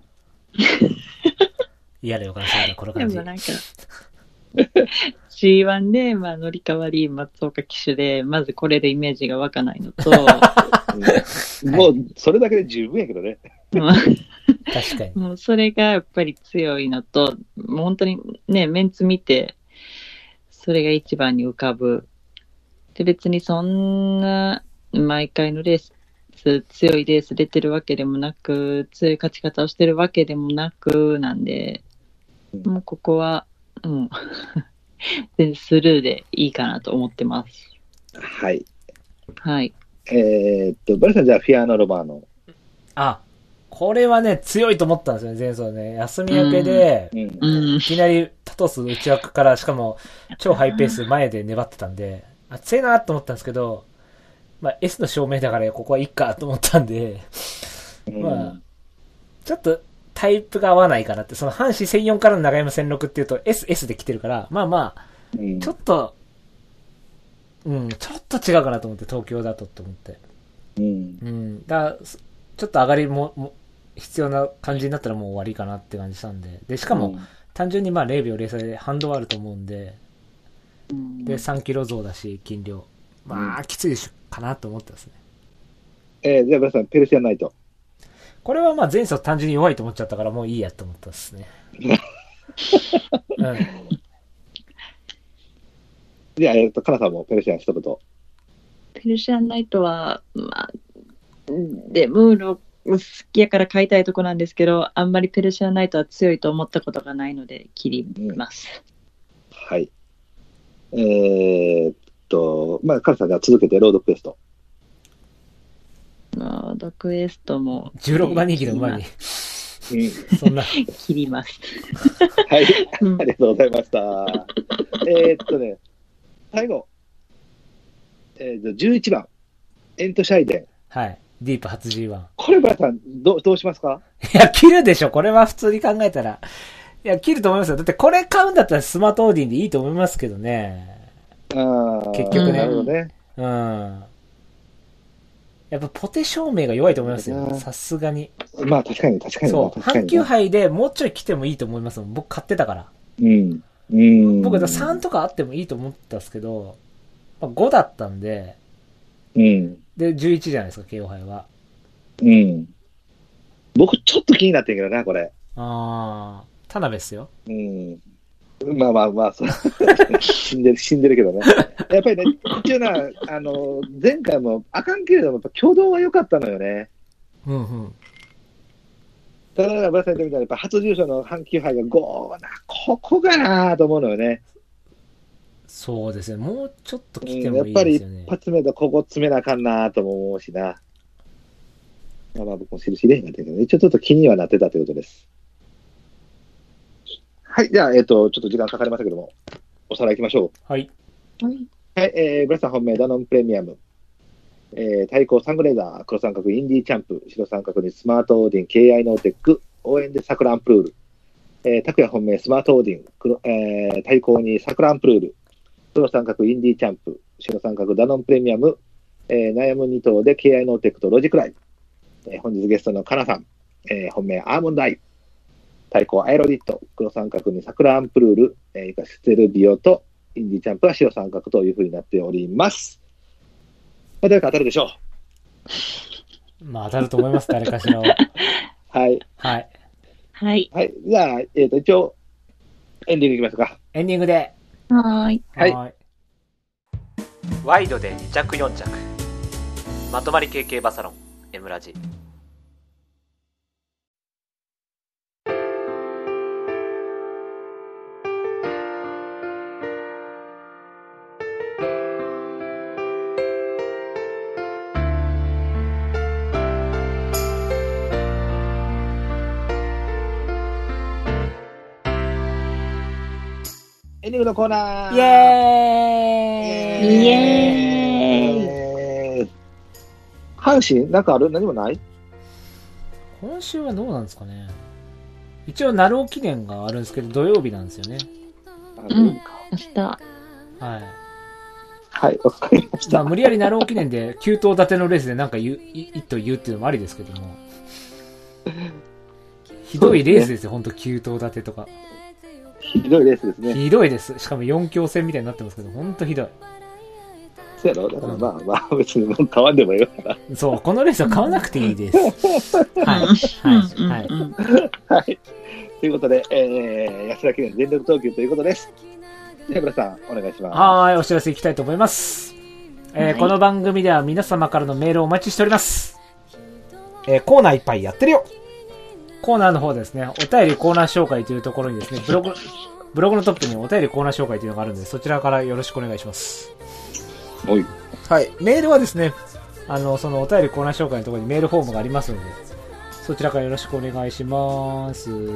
嫌だよ、このこの感じ。でもなんか、 ジーワン で、まあ、乗り換わり、松岡騎手で、まずこれでイメージが湧かないのと、 もう、それだけで十分やけどね。 確かに。 もう、それがやっぱり強いのと、もう本当にね、メンツ見て、それが一番に浮かぶ。で、別にそんな、毎回のレース、強いレース出てるわけでもなく、強い勝ち方をしてるわけでもなく、なんで、もうここは、うん、全然スルーでいいかなと思ってます。 はい。 はい。 えー、っと、バルさん、じゃあ、フィアーノ・ロバーノ。 あ、これはね、強いと思ったんですよね、前走ね。休み明けで、うん、いきなりタトス内枠から、しかも、超ハイペース前で粘ってたんで、あ、強いなと思ったんですけど、まあ、S の証明だから、ここはいいかと思ったんで、うん、まあ、ちょっと、タイプが合わないかなって、その阪神せんよんからの長山せんろくっていうと エスエス で来てるから、まあまあ、うん、ちょっと、うん、ちょっと違うかなと思って、東京だとって思って。うん。うん。だから、ちょっと上がりも、も必要な感じになったらもう終わりかなって感じしたんで。で、しかも、うん、単純にまあれいびょうれい差で反動はあると思うんで、うん、で、さんキロ増だし、斤量。まあ、きついかなと思ってますね。 えー、じゃあ皆さん、ペルシアンナイト。 これはまあ前走単純に弱いと思っちゃったからもういいやと思ったですね。うん。 じゃあ、えっと、カナさんもペルシアン一言。 ペルシアンナイトは、まあ、で、ムーロ好きやから買いたいとこなんですけど、あんまりペルシアンナイトは強いと思ったことがないので、切ります。 うん、はい。えー、っと、まあ、カナさんが続けてロードクエスト。 ロードクエストも。 じゅうろくばん人気の馬に。うん、そんな。 切ります。 はい。ありがとうございました。えー、っとね、最後。えー、じゅういちばん。エントシャイデン。 はい。ディープ初 ジーワン。 これ、バラさん、どう、どうしますか？ いや、切るでしょ。これは普通に考えたら。いや、切ると思いますよ。だってこれ買うんだったらスマートオーディンでいいと思いますけどね。 ああ。 結局ね。 なるほどね。 うん。やっぱポテ証明が弱いと思いますよ。さすがに。 まあ確かに確かに。 そう。阪急杯でもうちょい来てもいいと思いますもん。僕買ってたから。 うん。うん。 僕はさんとかあってもいいと思ったんですけど、まあ、ごだったんで、 うん。 で、じゅういちじゃないですか、ケーオー 杯は。 うん。僕ちょっと気になってんけどな、これ。 あー、田辺っすよ。 うん。まあまあまあ、そう死んでる、死んでるけどね。やっぱりね、一応な、あの、前回もあかんけれども、やっぱ挙動は良かったのよね。 うんうん。 ただ、ブラさんみたいに、やっぱ初優勝の阪急杯がごな、ここがなと思うのよね。 そうですね、もうちょっと来てもいいですよね。うん、やっぱり一発目だとここ詰めなあかんなとも思うしな。まあまあ僕も印でなってるけど、一応ちょっと気にはなってたということです。はい、じゃあ、えっ、ー、と、ちょっと時間かかりましたけども、おさらい行きましょう。 はい。 はい、 えー、ブラさん本命、ダノンプレミアム。えー、対抗サングレーザー、黒三角インディーチャンプ、白三角にスマートオーディン、ケーアイ ノーテック、応援でサクランプルール。えー、拓也本命、スマートオーディン、黒えー、対抗にサクランプルール。黒三角インディーチャンプ、白三角ダノンプレミアム、えー、悩むに頭で ケーアイ ノーテックとロジクライ。えー、本日ゲストのカナさん、えー、本命アーモンドアイ。対抗アイロディット、黒三角にサクランプルール、えー、ステルビオとインディーチャンプは白三角という風になっております。まあ、誰か当たるでしょう。まあ当たると思います、誰かしらは。 はい。 はい。 はい。 はい。じゃあ、えっ、ー、と、一応、エンディングいきますか。 エンディングで。 はい。 はい。 はい。 ワイドでに着よん着。まとまり系系バサロン、Mラジ。 エンディングのコーナー。 イエーイイエーイ。 阪神なんかある？何もない？ 今週はどうなんですかね。一応、鳴尾記念があるんですけど、土曜日なんですよね。 うん、明日。 はい。 はい、わかりました。 まあ、無理やり鳴尾記念で、きゅう頭立てのレースでなんか言う、一頭言うっていうのもありですけども。ひどいレースですよ、ほんときゅう頭立てとか。 ひどいレースですね。 ひどいです。しかもよん強戦みたいになってますけど、ほんとひどい。 そうやろ？だからまあまあ、別にもう買わんでもいいわから。 そう、このレースは買わなくていいです。はい。はい。はい。 はい。ということで、えー、安田記念全力投球ということです。じゃあ、村さん、お願いします。 はい、お知らせいきたいと思います。えーはい、この番組では皆様からのメールをお待ちしております。えー、コーナーいっぱいやってるよ。コーナーの方ですね、お便りコーナー紹介というところにですね、ブログ、ブログのトップにお便りコーナー紹介というのがあるので、そちらからよろしくお願いします。 はい。はい。 メールはですね、あの、そのお便りコーナー紹介のところにメールフォームがありますので、そちらからよろしくお願いします。うん。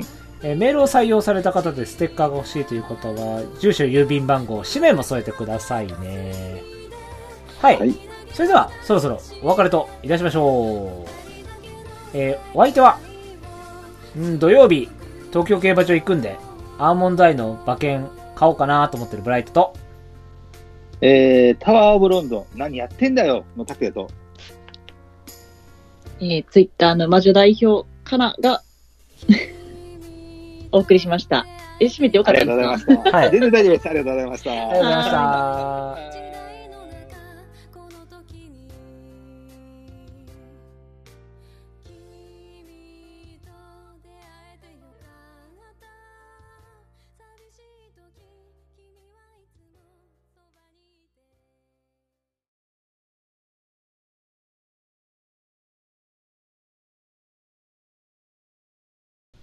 えー、メールを採用された方でステッカーが欲しいという方は、住所、郵便番号、氏名も添えてくださいね。はい。はい、それでは、そろそろお別れといたしましょう。えー、お相手は、ん土曜日、東京競馬場行くんで、アーモンドアイの馬券買おうかなと思ってるブライトと、 えー、タワーオブロンドン、何やってんだよの拓也と、 えー、ツイッターの魔女代表、かなが、お送りしました。え、締めてよかったですか？ ありがとうございました。はい。全然大丈夫です。ありがとうございました。 ありがとうございました。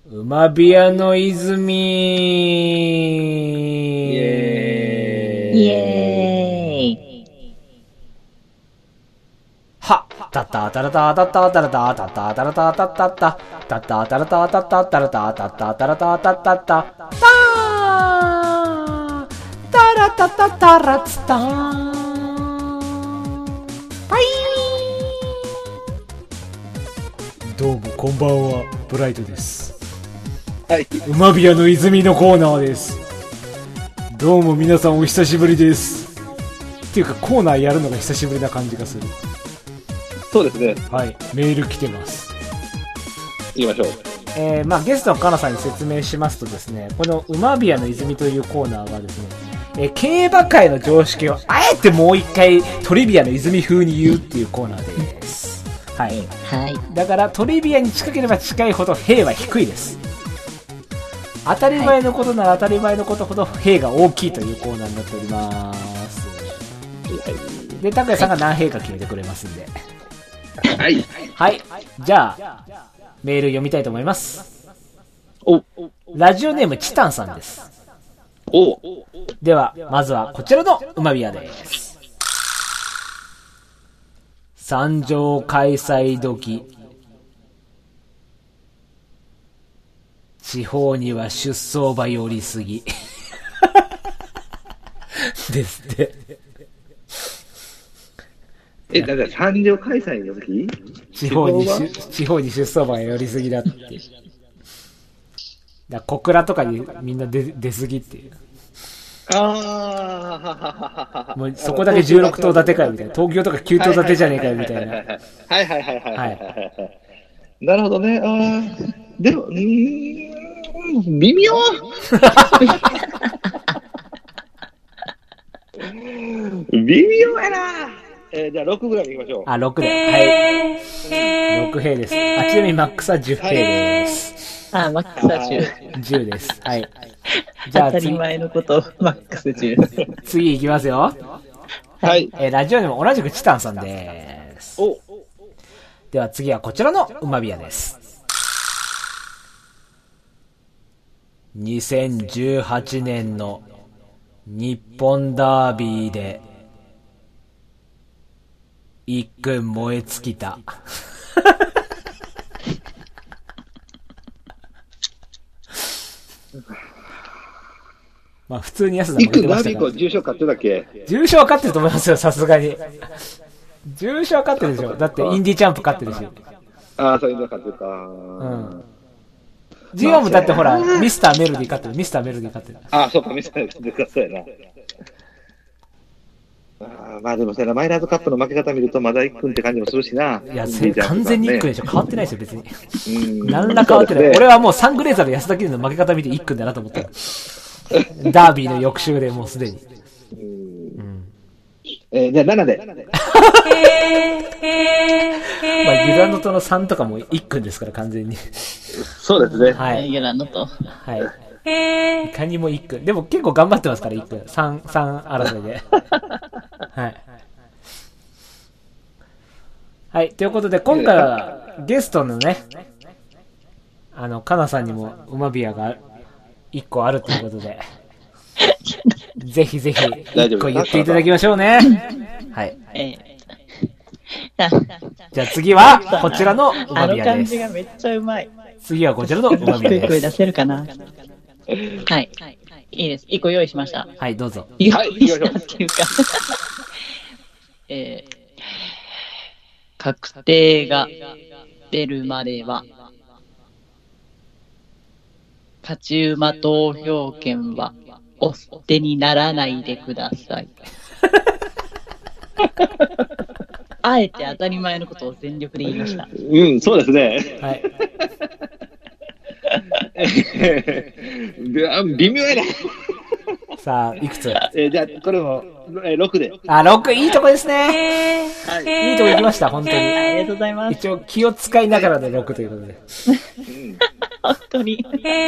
馬ビアの泉。 イエーイ。イエーイ。 はたったたらたたったたらたたったたらたたったたたったたらたたったたらたたったたらたたったたたたらたたたらつたはいどうもこんばんは、ブライトです。 はい、 馬ビアの泉のコーナーです。どうも皆さんお久しぶりです。っていうかコーナーやるのが久しぶりな感じがする。 そうですね。 はい、メール来てます。 行きましょう。 えー、まあゲストのカナさんに説明しますとですね、この馬ビアの泉というコーナーがですね、えー、競馬界の常識をあえてもう一回トリビアの泉風に言うっていうコーナーです。はい。 はい。 だからトリビアに近ければ近いほど兵は低いです。当たり前のことなら当たり前のことほど兵が大きいというコーナーになっております。で、拓也さんが何兵か決めてくれますんで。 はい。 はい。じゃあ、メール読みたいと思います。 おラジオネームチタンさんです。 おでは、まずはこちらの馬ビアです。参上開催時。地方には出走馬寄りすぎ。ですって。 え、だから参上開催の時地方に地方に出走馬が寄りすぎだって。だ小倉とかにみんな出出すぎっていう。 ああ。 もうそこだけじゅうろく頭立てかよみたいな。東京とかきゅう頭立てじゃねえかよみたいな。 はいはいはいはいはいはい。なるほどね。ああ。でも、うーん、微妙。微妙やな。えー、じゃあろくぐらいに行きましょう。 あ、ろくで。はい。ろく兵です。あ、ちなみにマックスはじゅう兵です。 あ、マックスはじゅう。 じゅうです。はい。 じゃあ当たり前のことマックスじゅう。 次行きますよ。 はい。 えー、ラジオネーム同じくチタンさんです。 お。 では次はこちらの馬ビアです。にせんじゅうはちねんの日本ダービーで一軍燃え尽きた。まあ普通に安田も出てましたから。 一軍ダービー以降重賞勝ってたっけ？ 重賞は勝ってると思いますよ、さすがに。重賞は勝ってるでしょ。だってインディチャンプ勝ってるし。 ああ、そういうの勝ってるか。 うん。ジーワン もだってほら、ミスターメロディ勝ってる。ミスターメロディ勝ってる。 ああ、そうか、ミスターメロディ勝ってるな。あまあでもさ、マイラーズカップの負け方見るとまだいっくんって感じもするしな。 いや、完全にいっくんでしょ。変わってないですよ、別に。何ら変わってない。俺はもうサングレーザーの安田記念の負け方見ていっくんだなと思った。ダービーの翌週でもうすでに。 えー、じゃあななで。 まあ、ユラノとのさんとかもいっくんですから、完全に。 そうですね。 はい。 ユラノと。 はい。いかにもいっくん。でも結構頑張ってますから、いっくん。さん、さん争いで。はい。はい。ということで、今回はゲストのね、あの、カナさんにも馬ビアがいっこあるということで、ぜひぜひいっこ言っていただきましょうね。はい。じゃあ次は、こちらの馬ビアです。 あの感じがめっちゃうまい。 次はこちらの馬ビアです。 低い声出せるかな。はい。いいです。いっこ用意しました。 はい、どうぞ。 用意したっていうか。えー、確定が出るまでは、勝ち馬投票権はお捨てにならないでください。あえて当たり前のことを全力で言いました。 うん、そうですね。 はい。 微妙やな。 さあ、いくつえー、じゃあ、これも、えー、ろくで。 あ、ろく、いいとこですね。はい。いいとこ行きました、本当に。 ありがとうございます。 一応気を使いながらでろくということで。 本当に。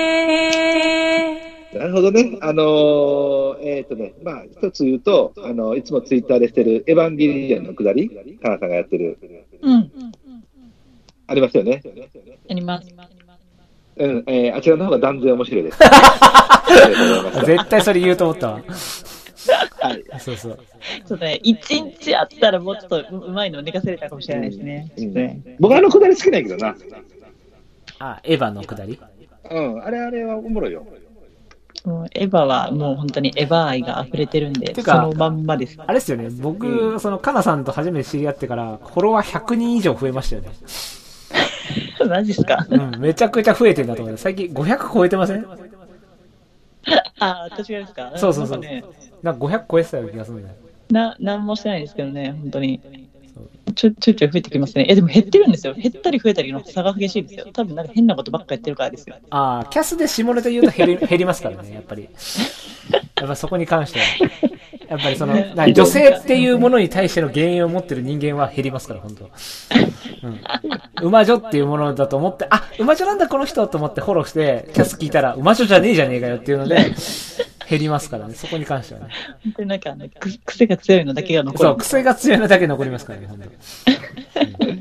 なるほどね。あのー、えっ、ー、とね、まあ、一つ言うと、あの、いつもツイッターでしてるエヴァンゲリアンのくだり、カナさんがやってる。 うん。 ありますよね。 あります。 うん、えー、あちらの方が断然面白いです。 絶対それ言うと思ったわ。 はい。 そうそう。 ちょっとね、一日あったらもうちょっとうまいの寝かせれたかもしれないですね。うんね、僕あのくだり好きなんやけどな。 あ、エヴァのくだり？ うん、あれあれはおもろいよ。 もうエヴァはもう本当にエヴァ愛が溢れてるんで、そのまんまです。 あれですよね、僕、うん、そのカナさんと初めて知り合ってから、フォロワーひゃくにん以上増えましたよね。 マジっすか？ うん、めちゃくちゃ増えてんだと思う。最近ごひゃく超えてません？ あ、私がですか？ そうそうそう。なんかね、なんかごひゃく超えてたような気がするんだよ。 な、なんもしてないですけどね、本当に。ちょ、ちょいちょい増えてきますね。え、でも減ってるんですよ。減ったり増えたりの差が激しいですよ。多分なんか変なことばっかやってるからですよ。 ああ、キャスで下ネタ言うと減り、減りますからね、やっぱり。やっぱそこに関しては。やっぱりその、女性っていうものに対しての原因を持ってる人間は減りますから、本当。うん。馬女っていうものだと思って、あ、馬女なんだこの人と思ってフォローして、キャス聞いたら、馬女じゃねえじゃねえかよっていうので、減りますからね、そこに関してはね。 本当になんか、ね、癖が強いのだけが残る。 そう、癖が強いのだけ残りますからね、本当に。うん、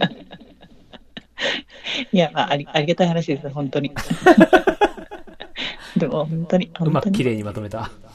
いや、まあ、あり、ありがたい話です、本当に。でも、本当に、本当に。 うまく綺麗にまとめた。